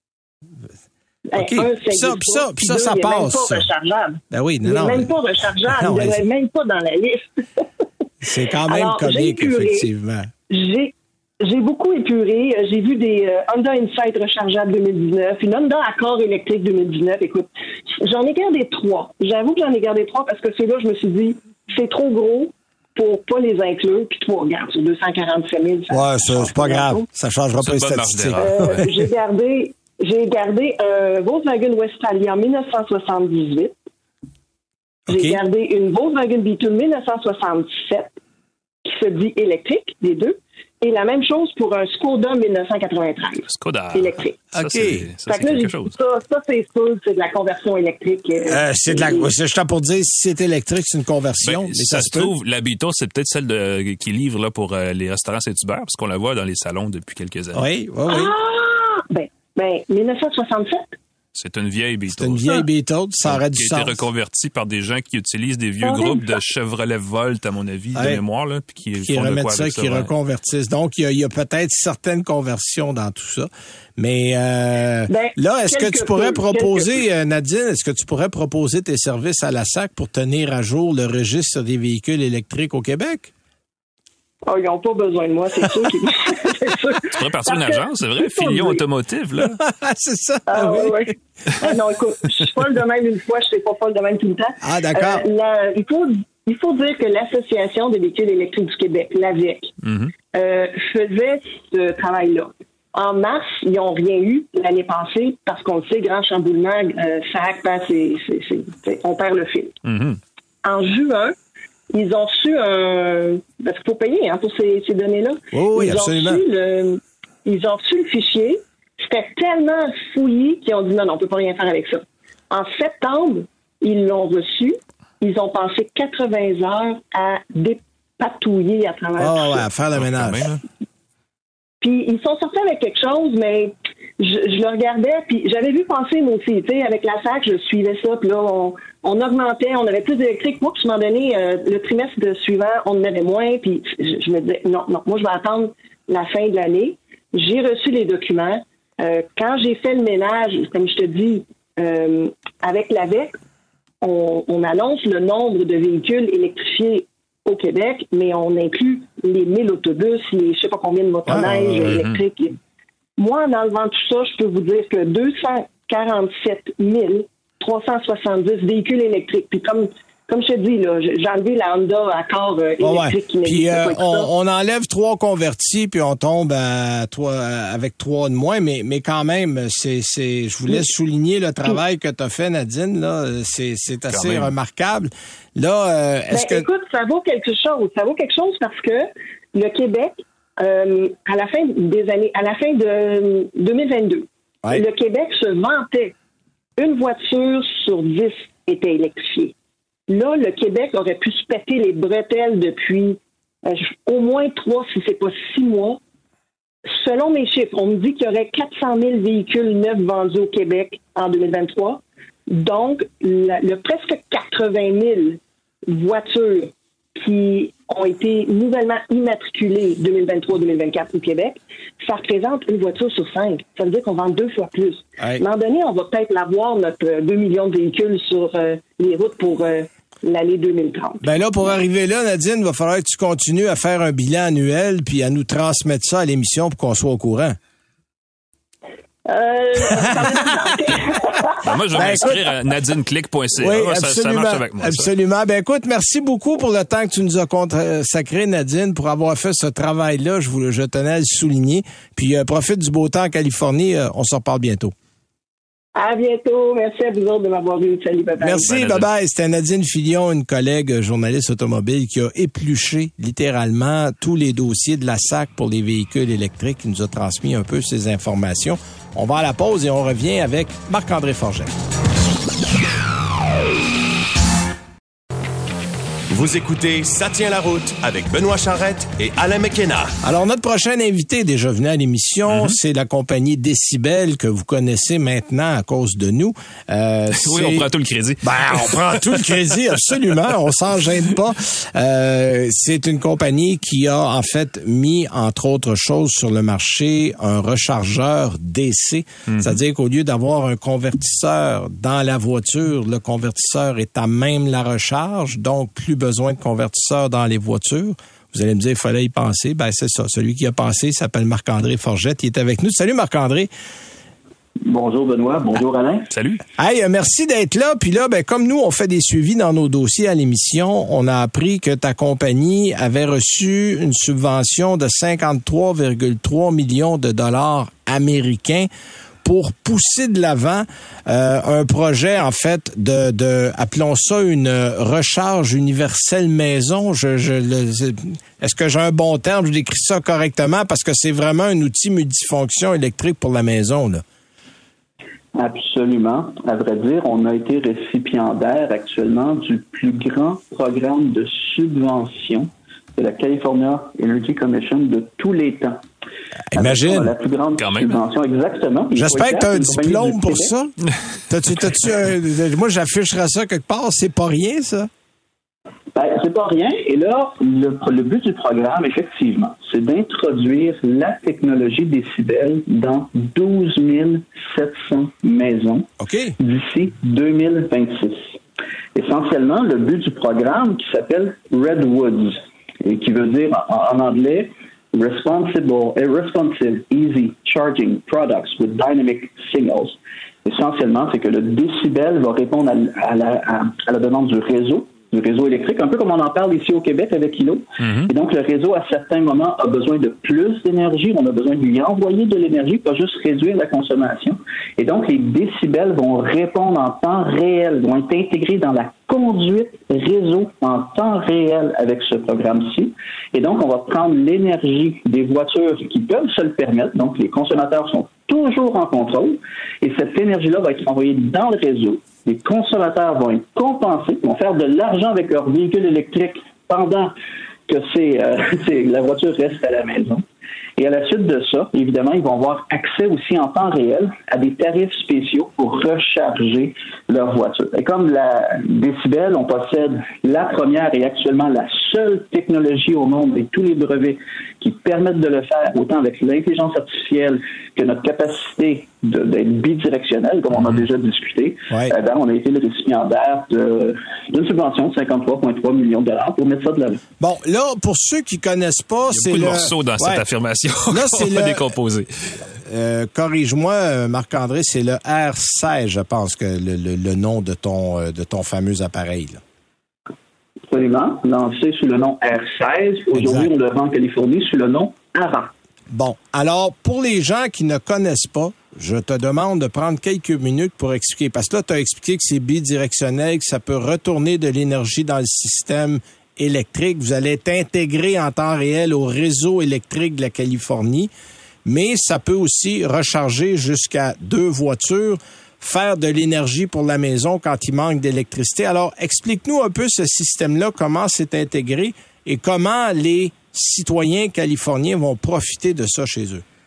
OK. Ça passe. Il n'est même pas rechargeable. Ben oui, il n'est même pas rechargeable. Il n'est même pas dans la liste. C'est quand même comique, effectivement. J'ai beaucoup épuré. J'ai vu des Honda Insight rechargeables 2019, une Honda Accord électrique 2019. Écoute, j'en ai gardé 3. J'avoue que j'en ai gardé 3 parce que ceux-là, je me suis dit, c'est trop gros pour pas les inclure. Puis 3, regarde, c'est 247 000. Ouais, c'est pas grave. Ça ne changera pas les statistiques. J'ai gardé un Volkswagen Westfalia 1978. Okay. J'ai gardé une Volkswagen Beetle 1967 qui se dit électrique, les deux. Et la même chose pour un Skoda 1993. Skoda. Électrique. Ça, c'est quelque chose. Ça, c'est sûr, c'est de la conversion électrique. Je pour dire, si c'est électrique, c'est une conversion. Mais ça se trouve, la Beetle, c'est peut-être celle qui livre là, pour les restaurants Saint-Hubert, parce qu'on la voit dans les salons depuis quelques années. Oui. Ah! Ben, 1967. C'est une vieille Beetle. C'est une vieille Beetle, ça aurait du sens. Qui a été reconvertie par des gens qui utilisent des vieux groupes de Chevrolet Volt, à mon avis, de mémoire, là, puis qui font remettent ça, qui reconvertissent. Donc, il y a peut-être certaines conversions dans tout ça. Mais là, est-ce que tu pourrais proposer, Nadine, tes services à la SAC pour tenir à jour le registre des véhicules électriques au Québec? Oh, ils n'ont pas besoin de moi, c'est sûr. Tu pourrais partir d'une agence, c'est vrai? Filion automotive, là. C'est ça. Ah, oui. Non, écoute, je suis folle de même une fois, je ne suis pas folle de même tout le temps. Ah, d'accord. Il faut dire que l'Association des véhicules électriques du Québec, l'AVEC, faisait ce travail-là. En mars, ils n'ont rien eu l'année passée parce qu'on le sait, grand chamboulement, SAC, on perd le fil. Mm-hmm. En juin, ils ont reçu parce qu'il faut payer pour ces données-là. Oui, absolument. Ils ont reçu le fichier. C'était tellement fouillis qu'ils ont dit non, on ne peut pas rien faire avec ça. En septembre, ils l'ont reçu. Ils ont passé 80 heures à dépatouiller à travers tout ça. À faire le ménage. Puis ils sont sortis avec quelque chose, mais je le regardais, puis j'avais vu passer moi aussi, tu sais, avec la SAC, je suivais ça, puis là, on augmentait, on avait plus d'électrique. Moi, puis à un moment donné, le trimestre suivant, on en avait moins, puis je me disais, non, moi, je vais attendre la fin de l'année. J'ai reçu les documents. Quand j'ai fait le ménage, comme je te dis, avec l'AVEC, on annonce le nombre de véhicules électrifiés au Québec, mais on inclut les 1000 autobus, les je sais pas combien de motoneiges électriques. Moi, en enlevant tout ça, je peux vous dire que 247 370 véhicules électriques. Puis comme je te dis, là, j'ai enlevé la Honda Accord électrique qui puis on enlève 3 convertis, puis on tombe avec 3 de moins, mais quand même, je voulais souligner le travail que tu as fait, Nadine. Là, c'est assez remarquable. Là, écoute, ça vaut quelque chose. Ça vaut quelque chose parce que le Québec, à la fin de 2022, le Québec se vantait. Une voiture sur 10 était électrifiée. Là, le Québec aurait pu se péter les bretelles depuis au moins 3, si c'est pas 6 mois, selon mes chiffres, on me dit qu'il y aurait 400 000 véhicules neufs vendus au Québec en 2023. Donc, le presque 80 000 voitures qui ont été nouvellement immatriculées 2023-2024 au Québec, ça représente une voiture sur 5. Ça veut dire qu'on vend 2 fois plus. À un moment donné, on va peut-être l'avoir, notre 2 millions de véhicules sur les routes pour l'année 2030. Ben là, pour arriver là, Nadine, il va falloir que tu continues à faire un bilan annuel puis à nous transmettre ça à l'émission pour qu'on soit au courant. Moi, je vais m'inscrire à nadineclick.ca. Oui, ça marche avec moi. Absolument. Ça. Ben écoute, merci beaucoup pour le temps que tu nous as consacré, Nadine, pour avoir fait ce travail-là. Je tenais à le souligner. Puis profite du beau temps en Californie. On se reparle bientôt. À bientôt. Merci à vous autres de m'avoir vu. Salut, bye-bye. Merci, bye-bye. C'était Nadine Filion, une collègue journaliste automobile qui a épluché littéralement tous les dossiers de la SAC pour les véhicules électriques, qui nous a transmis un peu ces informations. On va à la pause et on revient avec Marc-André Forget. Vous écoutez Ça tient la route avec Benoît Charrette et Alain McKenna. Alors, notre prochain invité déjà venu à l'émission, c'est la compagnie Décibel que vous connaissez maintenant à cause de nous. Oui, on prend tout le crédit. Ben, on prend tout le crédit, absolument. On s'en gêne pas. C'est une compagnie qui a en fait mis, entre autres choses, sur le marché un rechargeur DC. C'est-à-dire qu'au lieu d'avoir un convertisseur dans la voiture, le convertisseur est à même la recharge, donc plus besoin de convertisseurs dans les voitures. Vous allez me dire, il fallait y penser. Ben, c'est ça. Celui qui a pensé s'appelle Marc-André Forget. Il est avec nous. Salut, Marc-André. Bonjour, Benoît. Bonjour, Alain. Salut. Hey, merci d'être là. Puis là, ben, comme nous, on fait des suivis dans nos dossiers à l'émission, on a appris que ta compagnie avait reçu une subvention de 53,3 millions de dollars américains pour pousser de l'avant un projet, en fait, de appelons ça une recharge universelle maison. Est-ce que j'ai un bon terme? Je décris ça correctement parce que c'est vraiment un outil multifonction électrique pour la maison, là. Absolument. À vrai dire, on a été récipiendaire actuellement du plus grand programme de subvention de la California Energy Commission de tous les temps. Imagine. La plus grande subvention, exactement. J'espère que tu as un diplôme pour ça. Moi, j'afficherais ça quelque part. C'est pas rien, ça? Ben, c'est pas rien. Et là, le but du programme, effectivement, c'est d'introduire la technologie Décibel dans 12 700 maisons d'ici 2026. Essentiellement, le but du programme qui s'appelle Redwoods, et qui veut dire en anglais Responsive Easy Charging Products with Dynamic Signals. Essentiellement, c'est que le décibel va répondre à la demande du réseau électrique, un peu comme on en parle ici au Québec avec Hilo. Et donc, le réseau, à certains moments, a besoin de plus d'énergie. On a besoin de lui envoyer de l'énergie, pas juste réduire la consommation. Et donc, les décibels vont répondre en temps réel, vont être intégrés dans la conduite réseau en temps réel avec ce programme-ci. Et donc, on va prendre l'énergie des voitures qui peuvent se le permettre. Donc, les consommateurs sont toujours en contrôle. Et cette énergie-là va être envoyée dans le réseau. Les consommateurs vont être compensés, vont faire de l'argent avec leur véhicule électrique pendant que la voiture reste à la maison. Et à la suite de ça, évidemment, ils vont avoir accès aussi en temps réel à des tarifs spéciaux pour recharger leur voiture. Et comme la Décibel, on possède la première et actuellement la seule technologie au monde et tous les brevets qui permettent de le faire, autant avec l'intelligence artificielle que notre capacité d'être bidirectionnelle, comme on a déjà discuté, on a été le récipiendaire d'une subvention de 53,3 millions de dollars pour mettre ça de l'avant. Bon, là, pour ceux qui connaissent pas, c'est il y a beaucoup de morceaux dans cette affirmation. Là, c'est on va décomposer. Corrige-moi, Marc-André, c'est le R16, je pense, que le nom de ton fameux appareil, là. Absolument. Lancé sous le nom R16. Aujourd'hui, on le vend en Californie sous le nom ARA. Bon. Alors, pour les gens qui ne connaissent pas, je te demande de prendre quelques minutes pour expliquer. Parce que là, tu as expliqué que c'est bidirectionnel, que ça peut retourner de l'énergie dans le système électrique. Vous allez être intégré en temps réel au réseau électrique de la Californie. Mais ça peut aussi recharger jusqu'à 2 voitures, faire de l'énergie pour la maison quand il manque d'électricité. Alors, explique-nous un peu ce système-là, comment c'est intégré et comment les citoyens californiens vont profiter de ça chez eux.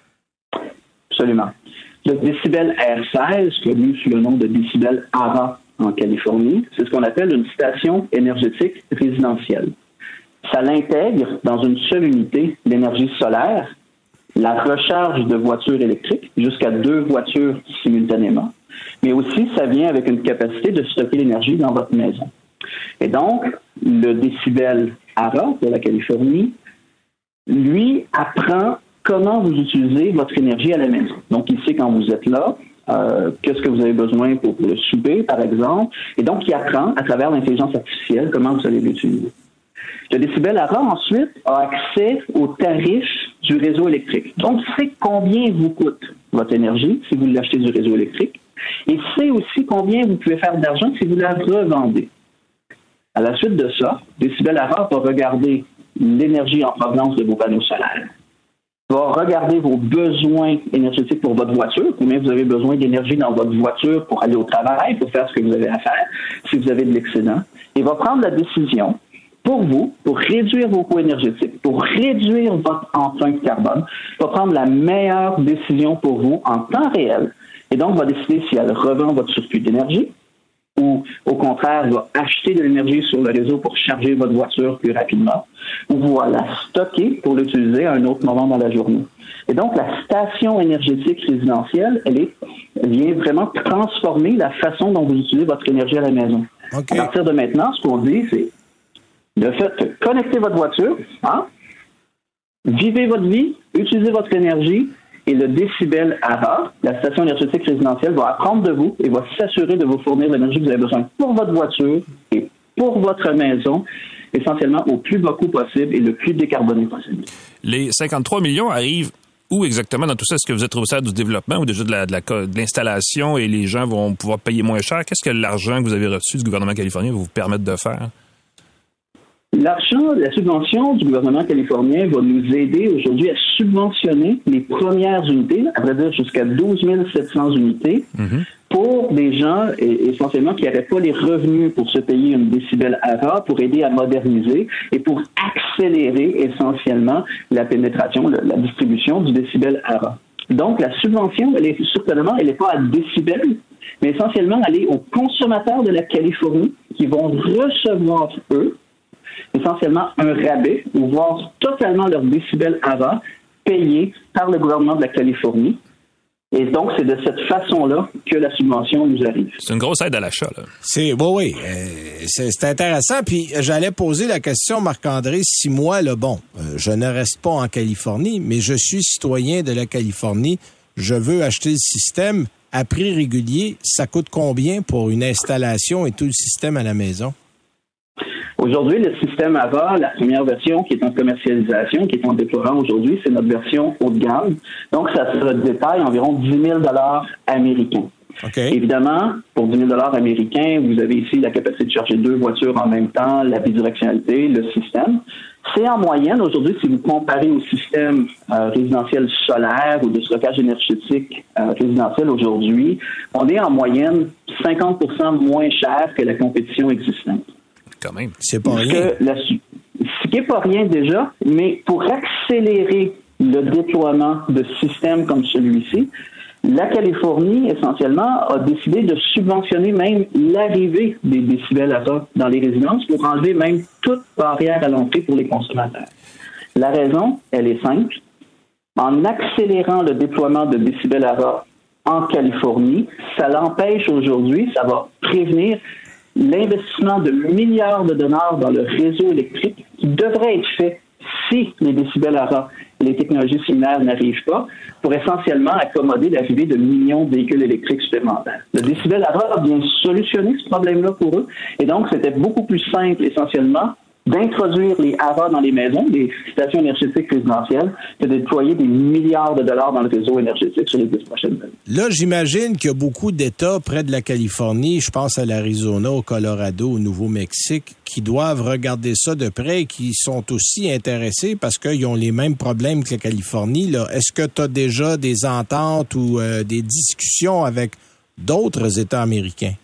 Absolument. Le décibel R16, connu sous le nom de décibel ARA en Californie, c'est ce qu'on appelle une station énergétique résidentielle. Ça l'intègre dans une seule unité l'énergie solaire, la recharge de voitures électriques, jusqu'à 2 voitures simultanément, mais aussi ça vient avec une capacité de stocker l'énergie dans votre maison. Et donc, le décibel ARA de la Californie, lui, apprend comment vous utilisez votre énergie à la maison. Donc, il sait quand vous êtes là, qu'est-ce que vous avez besoin pour le souper, par exemple, et donc, il apprend à travers l'intelligence artificielle comment vous allez l'utiliser. Le décibel ARA, ensuite, a accès aux tarifs du réseau électrique. Donc, il sait combien vous coûte votre énergie si vous l'achetez du réseau électrique et sait aussi combien vous pouvez faire d'argent si vous la revendez. À la suite de ça, décibel ARA va regarder l'énergie en provenance de vos panneaux solaires, va regarder vos besoins énergétiques pour votre voiture, combien vous avez besoin d'énergie dans votre voiture pour aller au travail, pour faire ce que vous avez à faire, si vous avez de l'excédent, et va prendre la décision pour vous, pour réduire vos coûts énergétiques, pour réduire votre empreinte carbone, va prendre la meilleure décision pour vous en temps réel, et donc va décider si elle revend votre surplus d'énergie, ou au contraire, va acheter de l'énergie sur le réseau pour charger votre voiture plus rapidement, ou va la stocker pour l'utiliser à un autre moment dans la journée. Et donc, la station énergétique résidentielle, elle vient vraiment transformer la façon dont vous utilisez votre énergie à la maison. Okay. À partir de maintenant, ce qu'on dit, c'est le fait de connecter votre voiture, vivez votre vie, utilisez votre énergie, et le décibel ARA, la station énergétique résidentielle, va apprendre de vous et va s'assurer de vous fournir l'énergie que vous avez besoin pour votre voiture et pour votre maison, essentiellement au plus bas coût possible et le plus décarboné possible. Les 53 millions arrivent où exactement dans tout ça? Est-ce que vous êtes au stade du développement ou déjà de l'installation et les gens vont pouvoir payer moins cher? Qu'est-ce que l'argent que vous avez reçu du gouvernement californien va vous permettre de faire? L'argent, la subvention du gouvernement californien va nous aider aujourd'hui à subventionner les premières unités, à vrai dire jusqu'à 12 700 unités, pour des gens essentiellement qui n'auraient pas les revenus pour se payer une décibel ARA, pour aider à moderniser et pour accélérer essentiellement la pénétration, la distribution du décibel ARA. Donc, la subvention, elle n'est pas à décibel, mais essentiellement, elle est aux consommateurs de la Californie qui vont recevoir, eux, essentiellement un rabais ou voir totalement leur décibel ARA payé par le gouvernement de la Californie. Et donc, c'est de cette façon-là que la subvention nous arrive. C'est une grosse aide à l'achat, là. Oui. C'est intéressant. Puis, j'allais poser la question, Marc-André, si moi, je ne reste pas en Californie, mais je suis citoyen de la Californie, je veux acheter le système à prix régulier. Ça coûte combien pour une installation et tout le système à la maison? Aujourd'hui, le système ARA, la première version qui est en commercialisation, qui est en déploiement aujourd'hui, c'est notre version haut de gamme. Donc, ça se détaille environ 10 000 $ américains. Okay. Évidemment, pour 10 000 $ américains, vous avez ici la capacité de charger 2 voitures en même temps, la bidirectionnalité, le système. C'est en moyenne, aujourd'hui, si vous comparez au système résidentiel solaire ou de stockage énergétique résidentiel aujourd'hui, on est en moyenne 50% moins cher que la compétition existante. Quand même. C'est pas rien. Ce qui n'est pas rien déjà, mais pour accélérer le déploiement de systèmes comme celui-ci, la Californie, essentiellement, a décidé de subventionner même l'arrivée des décibels ARA dans les résidences pour enlever même toute barrière à l'entrée pour les consommateurs. La raison, elle est simple. En accélérant le déploiement de décibels ARA en Californie, ça l'empêche aujourd'hui, ça va prévenir l'investissement de milliards de dollars dans le réseau électrique qui devrait être fait si les décibels ARA et les technologies similaires n'arrivent pas pour essentiellement accommoder l'arrivée de millions de véhicules électriques supplémentaires. Le décibel ARA a bien solutionné ce problème-là pour eux et donc c'était beaucoup plus simple essentiellement d'introduire les ARA dans les maisons, les stations énergétiques résidentielles, que de déployer des milliards de dollars dans le réseau énergétique sur les 10 prochaines années. Là, j'imagine qu'il y a beaucoup d'États près de la Californie, je pense à l'Arizona, au Colorado, au Nouveau-Mexique, qui doivent regarder ça de près et qui sont aussi intéressés parce qu'ils ont les mêmes problèmes que la Californie. Là. Est-ce que tu as déjà des ententes ou des discussions avec d'autres États américains?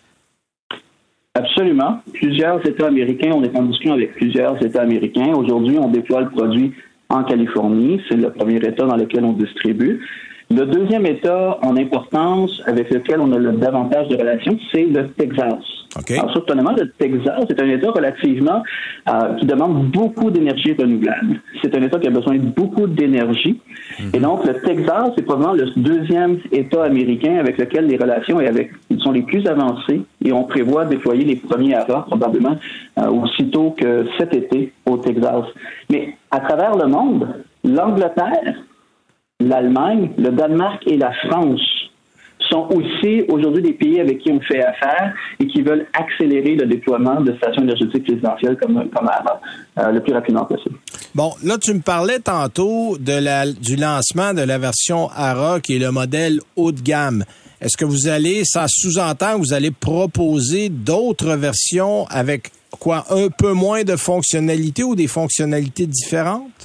Absolument. Plusieurs États américains, on est en discussion avec plusieurs États américains. Aujourd'hui, on déploie le produit en Californie. C'est le premier État dans lequel on distribue. Le deuxième État en importance avec lequel on a le davantage de relations, c'est le Texas. Okay. Alors, surprenamment, le Texas est un État relativement qui demande beaucoup d'énergie renouvelable. C'est un État qui a besoin de beaucoup d'énergie. Et donc, le Texas est probablement le deuxième État américain avec lequel les relations sont les plus avancées et on prévoit déployer les premiers ARA probablement aussitôt que cet été au Texas. Mais à travers le monde, l'Angleterre, l'Allemagne, le Danemark et la France sont aussi aujourd'hui des pays avec qui on fait affaire et qui veulent accélérer le déploiement de stations énergétiques résidentielles comme ARA le plus rapidement possible. Bon, là, tu me parlais tantôt du lancement de la version ARA qui est le modèle haut de gamme. Est-ce que ça sous-entend que vous allez proposer d'autres versions avec un peu moins de fonctionnalités ou des fonctionnalités différentes?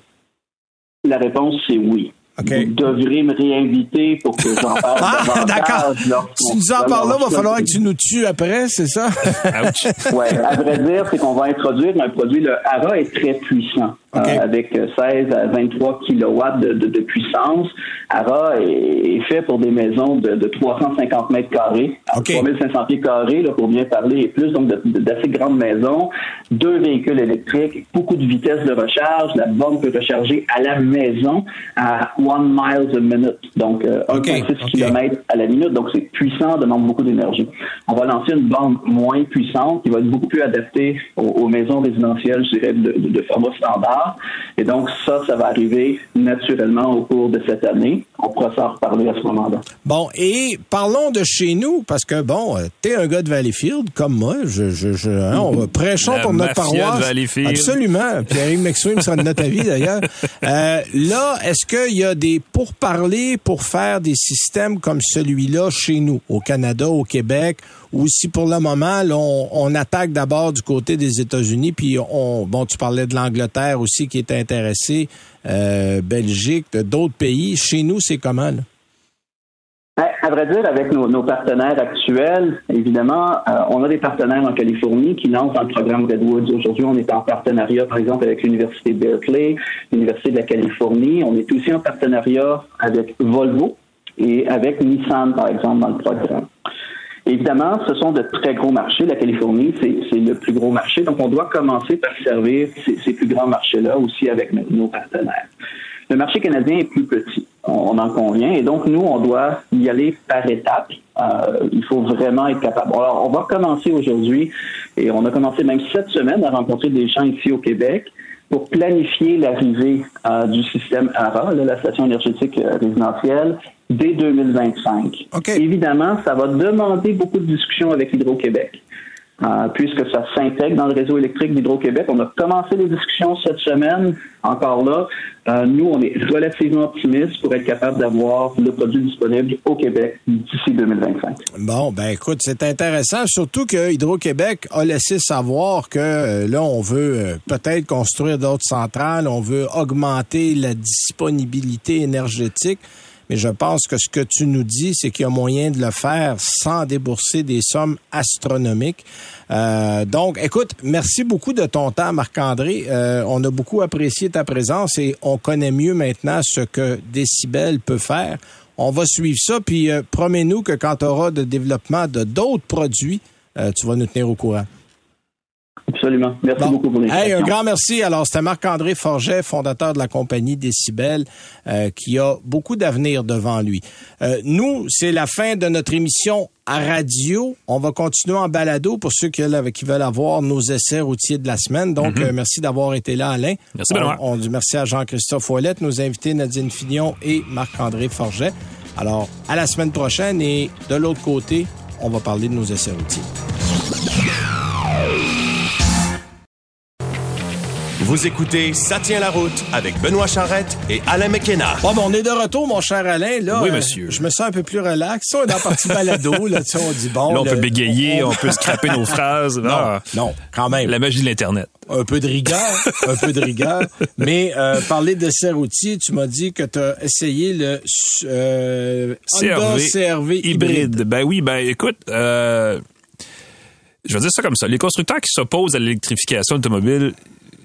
La réponse, c'est oui. Okay. Vous devrez me réinviter pour que j'en parle davantage. D'accord. Si tu nous en parles là, il va falloir que tu nous tues après, c'est ça? Oui, à vrai dire, c'est qu'on va introduire un produit. Le ARA est très puissant. Okay. Avec 16 à 23 kilowatts de puissance. ARA est fait pour des maisons de 350 mètres carrés, 3500 pieds carrés, là, pour bien parler, et plus, donc d'assez grandes maisons, 2 véhicules électriques, beaucoup de vitesse de recharge, la borne peut recharger à la maison à 1 mile a minute, donc 1,6 km à la minute, donc c'est puissant, demande beaucoup d'énergie. On va lancer une borne moins puissante qui va être beaucoup plus adaptée aux maisons résidentielles, je dirais, de format standard. Et donc, ça va arriver naturellement au cours de cette année. On pourra s'en reparler à ce moment-là. Bon, et parlons de chez nous, parce que, t'es un gars de Valleyfield, comme moi. Prêchons pour notre paroisse. Valleyfield. Absolument. Pierre-Yves McSween sera de notre avis, d'ailleurs. Là, est-ce qu'il y a des pourparlers pour faire des systèmes comme celui-là chez nous, au Canada, au Québec, ou si pour le moment, là, on attaque d'abord du côté des États-Unis, puis tu parlais de l'Angleterre aussi qui est intéressée, Belgique, d'autres pays. Chez nous, c'est comment, là? À vrai dire, avec nos partenaires actuels, évidemment, on a des partenaires en Californie qui lancent dans le programme Redwoods. Aujourd'hui, on est en partenariat, par exemple, avec l'Université Berkeley, l'Université de la Californie. On est aussi en partenariat avec Volvo et avec Nissan, par exemple, dans le programme. Évidemment, ce sont de très gros marchés. La Californie, c'est le plus gros marché. Donc, on doit commencer par servir ces plus grands marchés-là aussi avec nos partenaires. Le marché canadien est plus petit, on en convient. Et donc, nous, on doit y aller par étapes. Il faut vraiment être capable. Alors, on va commencer aujourd'hui, et on a commencé même cette semaine à rencontrer des gens ici au Québec pour planifier l'arrivée du système ARA, la station énergétique résidentielle, dès 2025. Okay. Évidemment, ça va demander beaucoup de discussions avec Hydro-Québec, puisque ça s'intègre dans le réseau électrique d'Hydro-Québec. On a commencé les discussions cette semaine. Encore là, nous, on est relativement optimistes pour être capable d'avoir le produit disponible au Québec d'ici 2025. Bon, écoute, c'est intéressant, surtout que Hydro-Québec a laissé savoir que là, on veut peut-être construire d'autres centrales, on veut augmenter la disponibilité énergétique. Mais je pense que ce que tu nous dis, c'est qu'il y a moyen de le faire sans débourser des sommes astronomiques. Donc, écoute, merci beaucoup de ton temps, Marc-André. On a beaucoup apprécié ta présence et on connaît mieux maintenant ce que Décibel peut faire. On va suivre ça, puis promets-nous que quand tu auras de développement de d'autres produits, tu vas nous tenir au courant. Absolument. Merci beaucoup pour l'invitation. Un grand merci. Alors, c'était Marc-André Forget, fondateur de la compagnie Décibel, qui a beaucoup d'avenir devant lui. Nous, c'est la fin de notre émission à radio. On va continuer en balado pour ceux qui veulent avoir nos essais routiers de la semaine. Donc, merci d'avoir été là, Alain. Merci, Benoît. On dit merci à Jean-Christophe Ouellette, nos invités Nadine Fillon et Marc-André Forget. Alors, à la semaine prochaine et de l'autre côté, on va parler de nos essais routiers. Vous écoutez Ça tient la route avec Benoît Charrette et Alain McKenna. Bon, on est de retour, mon cher Alain. Là, oui, monsieur. Je me sens un peu plus relax. On est dans la partie balado. Là, on dit bon. Là, on peut bégayer, on peut scraper nos phrases. Non, quand même. La magie de l'Internet. Un peu de rigueur. Mais parler de CR-routier, tu m'as dit que tu as essayé le Honda CR-V hybride. Ben oui, écoute, je vais dire ça comme ça. Les constructeurs qui s'opposent à l'électrification automobile,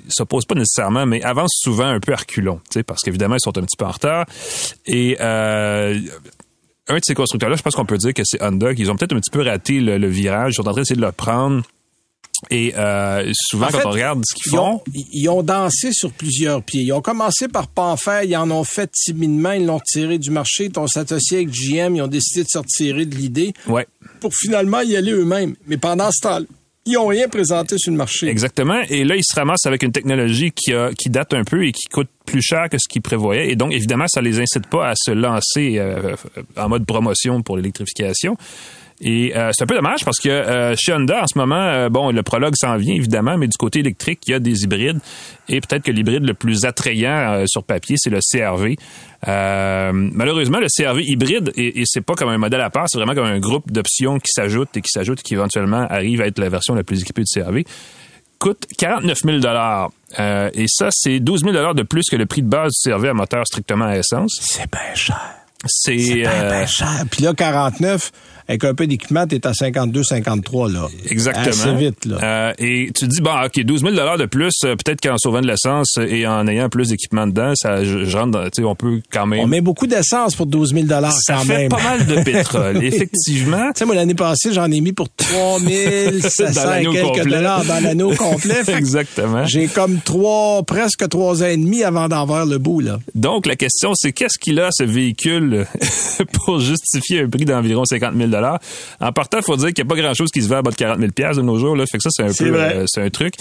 s'opposent pas nécessairement, mais avancent souvent un peu à reculons, parce qu'évidemment, ils sont un petit peu en retard. Et un de ces constructeurs-là, je pense qu'on peut dire que c'est Honda, qu'ils ont peut-être un petit peu raté le virage. Ils sont en train d'essayer de le prendre. Et souvent, quand on regarde ce qu'ils font... Ils ont dansé sur plusieurs pieds. Ils ont commencé par pas en faire. Ils en ont fait timidement. Ils l'ont tiré du marché. Ils ont s'associé avec GM. Ils ont décidé de se retirer de l'idée pour finalement y aller eux-mêmes. Mais pendant ce temps-là, ils n'ont rien présenté sur le marché. Exactement. Et là, ils se ramassent avec une technologie qui date un peu et qui coûte plus cher que ce qu'ils prévoyaient. Et donc, évidemment, ça les incite pas à se lancer en mode promotion pour l'électrification. Et c'est un peu dommage parce que chez Honda, en ce moment, le Prologue s'en vient, évidemment, mais du côté électrique, il y a des hybrides. Et peut-être que l'hybride le plus attrayant sur papier, c'est le CR-V. Malheureusement, le CR-V hybride, et c'est pas comme un modèle à part, c'est vraiment comme un groupe d'options qui s'ajoutent et qui éventuellement arrive à être la version la plus équipée du CR-V, coûte 49 000 $. Et ça, c'est 12 000 $ de plus que le prix de base du CR-V à moteur strictement à essence. C'est bien cher. C'est bien cher. Puis là, 49... Avec un peu d'équipement, t'es à 52, 53, là. Exactement. Assez vite, là. Et tu te dis, OK, 12 000 $ de plus, peut-être qu'en sauvant de l'essence et en ayant plus d'équipement dedans, je rentre, tu sais, on peut quand même... On met beaucoup d'essence pour 12 000 $ quand même. Ça fait pas mal de pétrole, effectivement. Tu sais, moi, l'année passée, j'en ai mis pour 3 700 et quelques dollars dans l'anneau complet. Exactement. J'ai comme presque 3 ans et demi avant d'en voir le bout, là. Donc, la question, c'est qu'est-ce qu'il a, ce véhicule, pour justifier un prix d'environ 50 000 $? En partant, il faut dire qu'il n'y a pas grand-chose qui se vend à bas de 40 000 $ de nos jours. Là. Fait que ça, c'est un truc.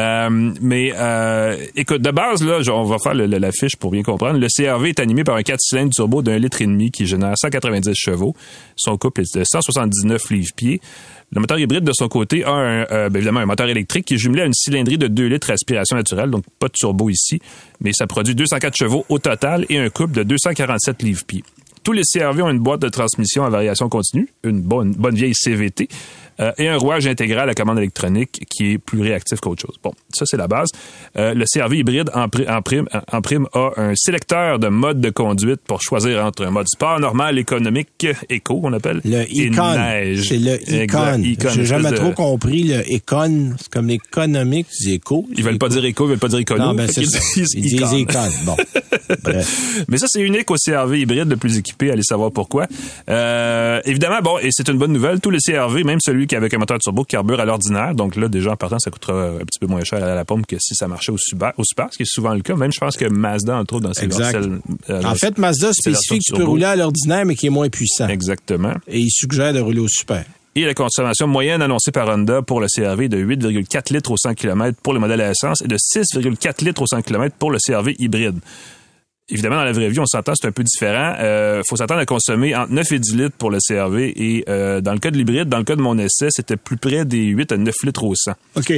Mais écoute, de base, là, on va faire la fiche pour bien comprendre. Le CR-V est animé par un 4 cylindres turbo d'1,5 litre qui génère 190 chevaux. Son couple est de 179 livres-pieds. Le moteur hybride, de son côté, a évidemment un moteur électrique qui est jumelé à une cylindrée de 2 litres à aspiration naturelle, donc pas de turbo ici, mais ça produit 204 chevaux au total et un couple de 247 livres-pieds. Tous les CR-V ont une boîte de transmission à variation continue, une bonne vieille CVT, et un rouage intégral à commande électronique qui est plus réactif qu'autre chose. Bon, ça, c'est la base. Le CR-V hybride, en prime, a un sélecteur de mode de conduite pour choisir entre un mode sport, normal, économique, éco, qu'on appelle, le Econ. Neige. C'est le Econ. J'ai jamais trop compris le Econ. C'est comme économique, c'est éco. Ils veulent pas dire éco, ils veulent pas dire écolo. Non, ben c'est ça. Ils disent Econ. Bon. Bref. Mais ça, c'est unique au CR-V hybride le plus équipé. Allez savoir pourquoi. Évidemment, et c'est une bonne nouvelle. Tous les CR-V, même celui qui avec un moteur turbo carbure à l'ordinaire. Donc là, déjà, en partant, ça coûtera un petit peu moins cher à la pompe que si ça marchait au super, ce qui est souvent le cas. Même, je pense que Mazda, entre autres, dans ses versions... En fait, Mazda spécifie que tu peux rouler à l'ordinaire, mais qui est moins puissant. Exactement. Et il suggère de rouler au super. Et la consommation moyenne annoncée par Honda pour le CR-V est de 8,4 litres au 100 km pour le modèle à essence et de 6,4 litres au 100 km pour le CR-V hybride. Évidemment, dans la vraie vie, on s'entend, c'est un peu différent. Faut s'attendre à consommer entre 9 et 10 litres pour le CR-V et dans le cas de l'hybride, dans le cas de mon essai, c'était plus près des 8 à 9 litres au 100. OK.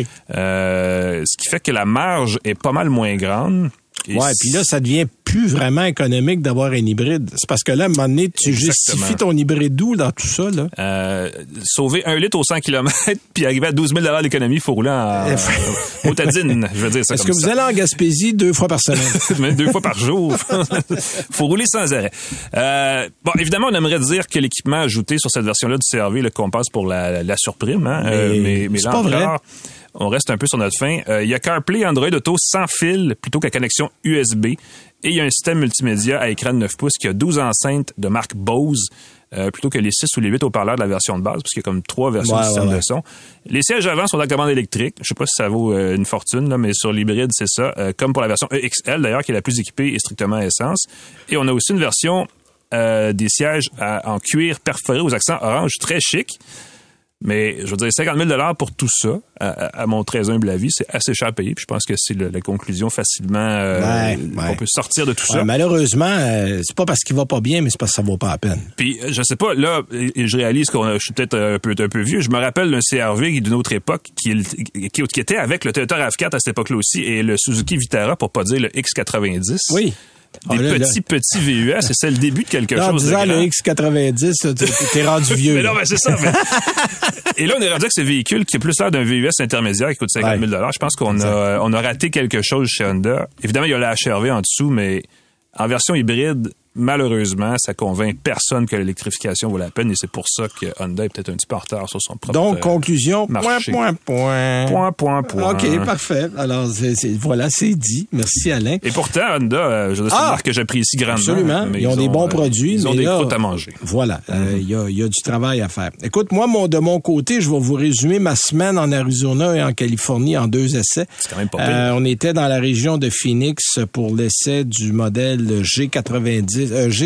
Ce qui fait que la marge est pas mal moins grande. Ouais, puis là, ça devient plus vraiment économique d'avoir un hybride. C'est parce que là, à un moment donné, tu justifies ton hybride d'où dans tout ça, là? Sauver 1 litre au 100 km puis arriver à 12 000 $ d'économie, il faut rouler en motadine, je veux dire ça. Est-ce que vous allez en Gaspésie 2 fois par semaine? 2 fois par jour. Faut rouler sans arrêt. Évidemment, on aimerait dire que l'équipement ajouté sur cette version-là du CR-V le compense pour la surprime, hein? Mais c'est là pas vrai. On reste un peu sur notre fin. Il y a CarPlay Android Auto sans fil plutôt qu'à connexion USB. Et il y a un système multimédia à écran de 9 pouces qui a 12 enceintes de marque Bose plutôt que les 6 ou les 8 haut-parleurs de la version de base, parce qu'il y a comme 3 versions de système de son. Les sièges avant sont à commande électrique. Je sais pas si ça vaut une fortune, là, mais sur l'hybride, c'est ça. Comme pour la version EXL, d'ailleurs, qui est la plus équipée et strictement à essence. Et on a aussi une version des sièges en cuir perforé aux accents orange très chic. Mais, je veux dire, 50 000 $ pour tout ça, à mon très humble avis, c'est assez cher à payer. Puis je pense que c'est la conclusion facilement qu'on peut sortir de tout ça. Malheureusement, c'est pas parce qu'il va pas bien, mais c'est parce que ça vaut pas la peine. Puis, je sais pas, là, je réalise que je suis peut-être un peu vieux. Je me rappelle d'un CR-V d'une autre époque qui était avec le Toyota RAV4 à cette époque-là aussi et le Suzuki Vitara, pour pas dire le X90. Oui. Petits VUS, c'est le début de quelque chose de grand. Le X90, t'es rendu vieux. Mais non, mais c'est ça. Et là, on est rendu avec ce véhicule qui est plus l'air d'un VUS intermédiaire qui coûte 50 000 $. Je pense qu'on a raté quelque chose chez Honda. Évidemment, il y a la HR-V en dessous, mais en version hybride, malheureusement, ça convainc personne que l'électrification vaut la peine et c'est pour ça que Honda est peut-être un petit peu en retard sur son propre Donc, conclusion, marché. Point. OK, parfait. Alors, voilà, c'est dit. Merci, Alain. Et pourtant, Honda, c'est une marque que j'apprécie grandement. Absolument. Ils ont des bons produits. Ils ont des croûtes à manger. Voilà. Il y a du travail à faire. Écoute, moi, de mon côté, je vais vous résumer ma semaine en Arizona et en Californie en 2 essais. C'est quand même pas pire. On était dans la région de Phoenix pour l'essai du modèle G70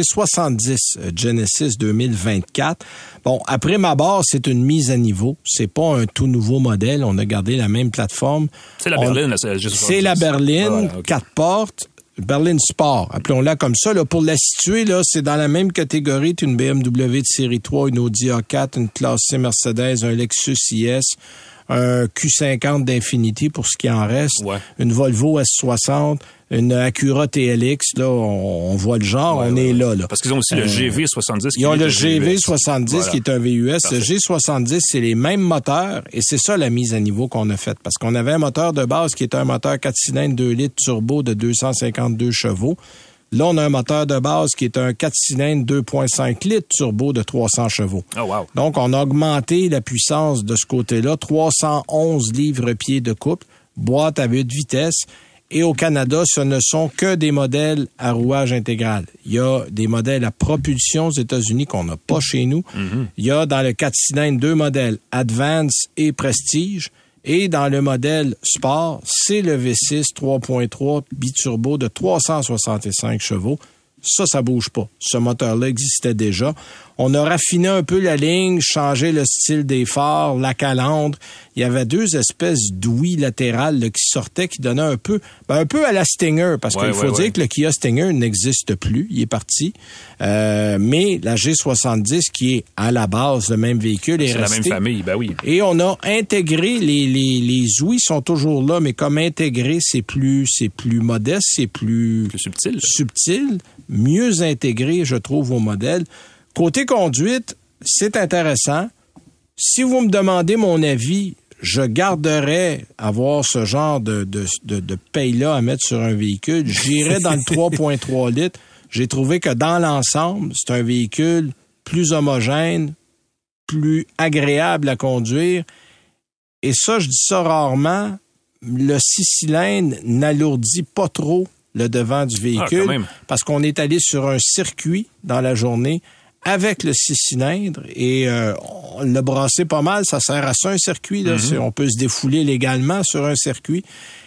Genesis 2024. Bon, après ma barre, c'est une mise à niveau. C'est pas un tout nouveau modèle. On a gardé la même plateforme. C'est la berline, la G70. C'est la berline, 4 portes. Berline Sport, appelons-la comme ça. Là, pour la situer, là, c'est dans la même catégorie qu'une BMW de série 3, une Audi A4, une Classe C Mercedes, un Lexus IS, un Q50 d'Infiniti pour ce qui en reste, une Volvo S60, une Acura TLX, là, on voit le genre, on est là. Parce qu'ils ont aussi le GV70. Ils ont le GV70 qui est un VUS. Parfait. Le G70, c'est les mêmes moteurs et c'est ça la mise à niveau qu'on a faite. Parce qu'on avait un moteur de base qui était un moteur 4 cylindres 2 litres turbo de 252 chevaux. Là, on a un moteur de base qui est un 4 cylindres 2.5 litres turbo de 300 chevaux. Oh, wow. Donc, on a augmenté la puissance de ce côté-là, 311 livres-pieds de couple, boîte à 8 vitesses. Et au Canada, ce ne sont que des modèles à rouage intégral. Il y a des modèles à propulsion aux États-Unis qu'on n'a pas chez nous. Mm-hmm. Il y a dans le 4 cylindres 2 modèles Advance et Prestige. Et dans le modèle Sport, c'est le V6 3.3 biturbo de 365 chevaux. Ça bouge pas. Ce moteur-là existait déjà. On a raffiné un peu la ligne, changé le style des phares, la calandre. Il y avait 2 espèces d'ouïes latérales là, qui sortaient, qui donnaient un peu à la Stinger, parce qu'il faut dire que le Kia Stinger n'existe plus, il est parti. Mais la G70, qui est à la base le même véhicule, est restée. C'est la même famille, ben oui. Et on a intégré, les ouïes sont toujours là, mais comme intégré, c'est plus modeste, c'est plus subtil, mieux intégré, je trouve, au modèle. Côté conduite, c'est intéressant. Si vous me demandez mon avis, je garderais avoir ce genre de paye-là à mettre sur un véhicule. J'irais dans le 3.3 litres. J'ai trouvé que dans l'ensemble, c'est un véhicule plus homogène, plus agréable à conduire. Et ça, je dis ça rarement, le 6 cylindres n'alourdit pas trop le devant du véhicule parce qu'on est allé sur un circuit dans la journée avec le 6 cylindres et on l'a brassé pas mal. Ça sert à ça, un circuit. Là. Mm-hmm. On peut se défouler légalement sur un circuit.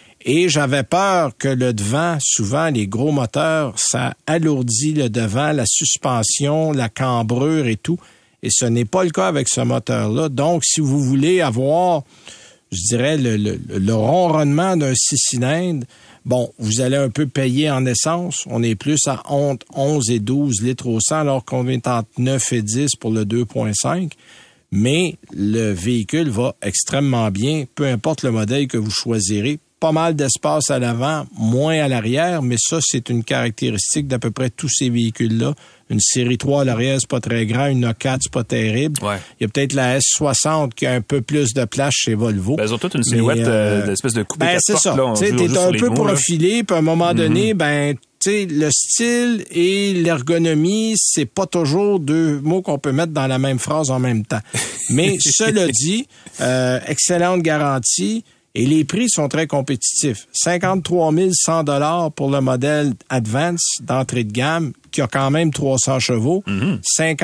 Et j'avais peur que le devant, souvent, les gros moteurs, ça alourdit le devant, la suspension, la cambrure et tout. Et ce n'est pas le cas avec ce moteur-là. Donc, si vous voulez avoir, je dirais, le ronronnement d'un 6 cylindres, bon, vous allez un peu payer en essence. On est plus à 11 et 12 litres au 100, alors qu'on est entre 9 et 10 pour le 2.5. Mais le véhicule va extrêmement bien, peu importe le modèle que vous choisirez. Pas mal d'espace à l'avant, moins à l'arrière, mais ça, c'est une caractéristique d'à peu près tous ces véhicules-là. Une série 3 à l'arrière, c'est pas très grand. Une A4, c'est pas terrible. Ouais. Il y a peut-être la S60 qui a un peu plus de place chez Volvo. Ben, ils ont toute une silhouette d'espèce de coupé 4 c'est portes. Ça. Tu sais, t'es un peu profilé, puis à un moment donné, tu sais, le style et l'ergonomie, c'est pas toujours 2 mots qu'on peut mettre dans la même phrase en même temps. Mais cela dit, excellente garantie. Et les prix sont très compétitifs. 53 100 $ pour le modèle Advance d'entrée de gamme, qui a quand même 300 chevaux. Mm-hmm.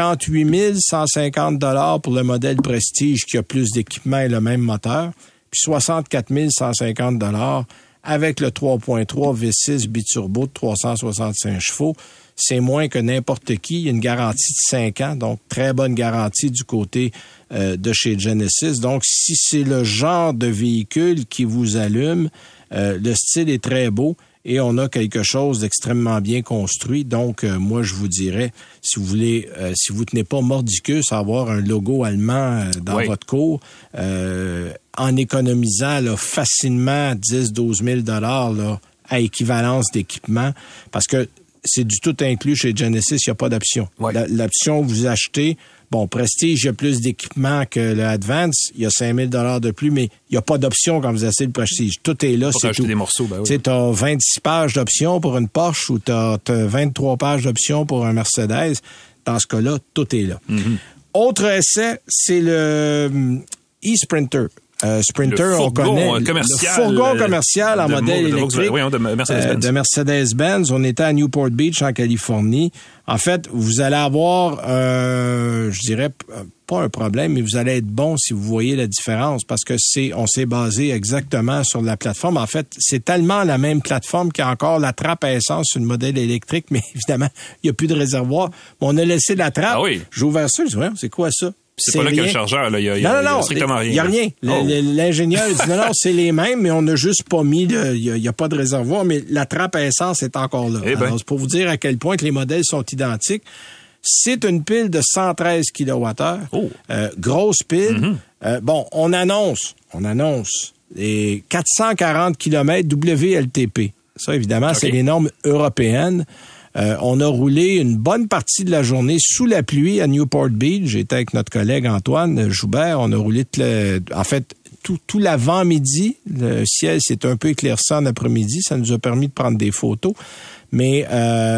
58 150 $ pour le modèle Prestige, qui a plus d'équipement et le même moteur. Puis 64 150 $ avec le 3.3 V6 biturbo de 365 chevaux. C'est moins que n'importe qui. Il y a une garantie de 5 ans, donc très bonne garantie du côté de chez Genesis. Donc, si c'est le genre de véhicule qui vous allume, le style est très beau et on a quelque chose d'extrêmement bien construit. Donc, moi, je vous dirais, si vous voulez, si vous tenez pas mordicus à avoir un logo allemand dans votre cour, en économisant là, facilement 10-12 000 $ là, à équivalence d'équipement, parce que c'est du tout inclus chez Genesis, il n'y a pas d'option. Ouais. L'option que vous achetez, bon, Prestige, il y a plus d'équipement que le Advance, il y a 5 000 $ de plus, mais il n'y a pas d'option quand vous achetez le Prestige. Tout est là, pour c'est acheter tout. des morceaux, ben oui. Tu sais, t'as 26 pages d'options pour une Porsche ou t'as 23 pages d'options pour un Mercedes. Dans ce cas-là, tout est là. Mm-hmm. Autre essai, c'est le e-Sprinter. Sprinter, on connaît. Commercial, le fourgon commercial en modèle électrique de Mercedes-Benz. On était à Newport Beach, en Californie. En fait, vous allez avoir, je dirais, pas un problème, mais vous allez être bon si vous voyez la différence parce que on s'est basé exactement sur la plateforme. En fait, c'est tellement la même plateforme qu'il y a encore la trappe à essence sur le modèle électrique, mais évidemment, il n'y a plus de réservoir. On a laissé la trappe. Ah oui. J'ai ouvert ça, je dis, c'est quoi ça? C'est pas là qu'il y a le chargeur, là. Il y a strictement rien. Il n'y a rien. L'ingénieur dit non, c'est les mêmes, mais on n'a juste pas mis, il n'y a pas de réservoir, mais la trappe à essence est encore là. Alors, c'est pour vous dire à quel point que les modèles sont identiques. C'est une pile de 113 kWh. Grosse pile. Mm-hmm. On annonce les 440 km WLTP. Ça, évidemment, c'est les normes européennes. On a roulé une bonne partie de la journée sous la pluie à Newport Beach. J'étais avec notre collègue Antoine Joubert. On a roulé tout l'avant-midi. Le ciel s'est un peu éclairci en après-midi. Ça nous a permis de prendre des photos. Mais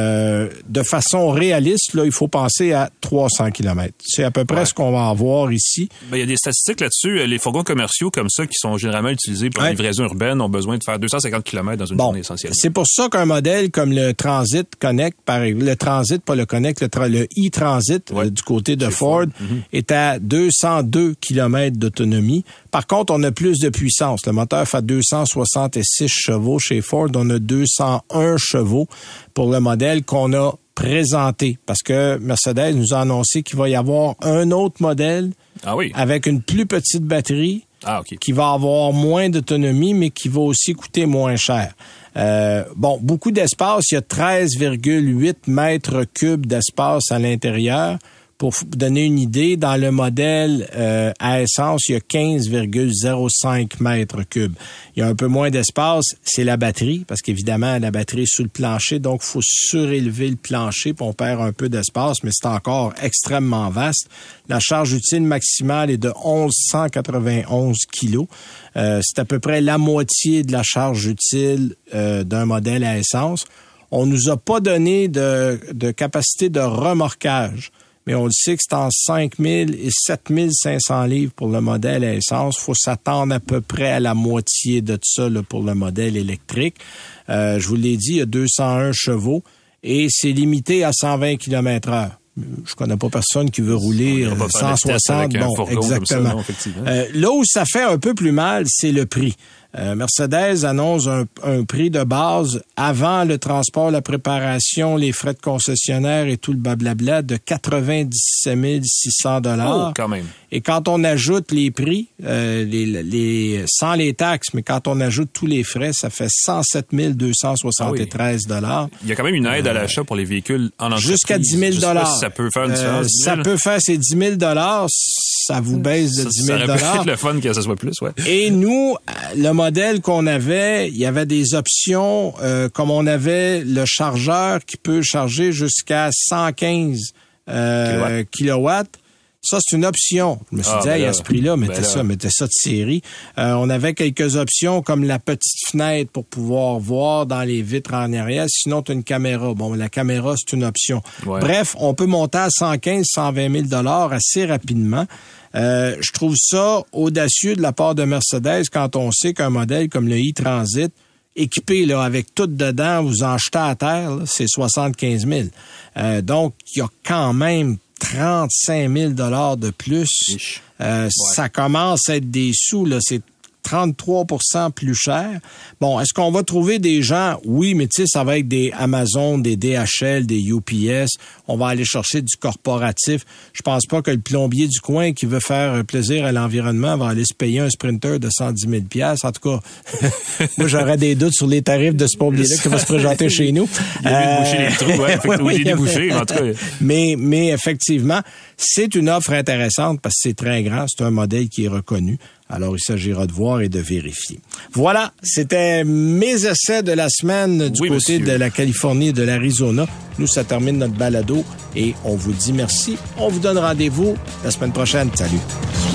de façon réaliste, là, il faut penser à 300 km. C'est à peu près ce qu'on va avoir ici. Il y a des statistiques là-dessus. Les fourgons commerciaux comme ça, qui sont généralement utilisés pour la livraison urbaine, ont besoin de faire 250 km dans une journée essentiellement. C'est pour ça qu'un modèle comme le Transit Connect, le Transit, pas le Connect, le e-Transit du côté de Ford, est à 202 km d'autonomie. Par contre, on a plus de puissance. Le moteur fait 266 chevaux chez Ford. On a 201 chevaux pour le modèle qu'on a présenté. Parce que Mercedes nous a annoncé qu'il va y avoir un autre modèle avec une plus petite batterie qui va avoir moins d'autonomie, mais qui va aussi coûter moins cher. Beaucoup d'espace. Il y a 13,8 mètres cubes d'espace à l'intérieur. Pour vous donner une idée, dans le modèle à essence, il y a 15,05 mètres cubes. Il y a un peu moins d'espace, c'est la batterie, parce qu'évidemment, la batterie est sous le plancher, donc il faut surélever le plancher, puis on perd un peu d'espace, mais c'est encore extrêmement vaste. La charge utile maximale est de 1191 kilos. C'est à peu près la moitié de la charge utile d'un modèle à essence. On nous a pas donné de capacité de remorquage. Mais on le sait que c'est en 5 000 et 7 500 livres pour le modèle à essence. Il faut s'attendre à peu près à la moitié de ça là, pour le modèle électrique. Je vous l'ai dit, il y a 201 chevaux et c'est limité à 120 km/h. Je connais pas personne qui veut rouler 160. Exactement. Là où ça fait un peu plus mal, c'est le prix. Mercedes annonce un prix de base avant le transport, la préparation, les frais de concessionnaire et tout le blablabla de 97 600 $. Oh, quand même. Et quand on ajoute les prix, sans les taxes, mais quand on ajoute tous les frais, ça fait 107 273 $. Il y a quand même une aide à l'achat pour les véhicules en entreprise. Jusqu'à 10 000 $. Si ça peut faire une différence. Ça peut faire ces 10 000 $. Ça vous baisse de 10 000 $. Ça aurait pu être le fun que ça soit plus, Et nous, le modèle qu'on avait, il y avait des options, comme on avait le chargeur qui peut charger jusqu'à 115 kilowatts. Ça, c'est une option. Je me suis dit, à ce prix-là, mettez ça de série. On avait quelques options comme la petite fenêtre pour pouvoir voir dans les vitres en arrière. Sinon, tu as une caméra. Bon, la caméra, c'est une option. Ouais. Bref, on peut monter à 115, 120 000 $ assez rapidement. Je trouve ça audacieux de la part de Mercedes quand on sait qu'un modèle comme le e-Transit, équipé là avec tout dedans, vous en jetez à terre, là, c'est 75 000. Donc, il y a quand même 35 000 $ de plus. Ça commence à être des sous, là. C'est 33% plus cher. Bon, est-ce qu'on va trouver des gens? Oui, mais tu sais, ça va être des Amazon, des DHL, des UPS. On va aller chercher du corporatif. Je pense pas que le plombier du coin qui veut faire plaisir à l'environnement va aller se payer un Sprinter de 110 000 $. En tout cas, moi, j'aurais des doutes sur les tarifs de ce plombier-là qui va se présenter chez nous. Il a bouché les trous, il a débouché, en tout cas. Mais effectivement, c'est une offre intéressante parce que c'est très grand. C'est un modèle qui est reconnu. Alors, il s'agira de voir et de vérifier. Voilà, c'était mes essais de la semaine du côté de la Californie et de l'Arizona. Nous, ça termine notre balado et on vous dit merci. On vous donne rendez-vous la semaine prochaine. Salut.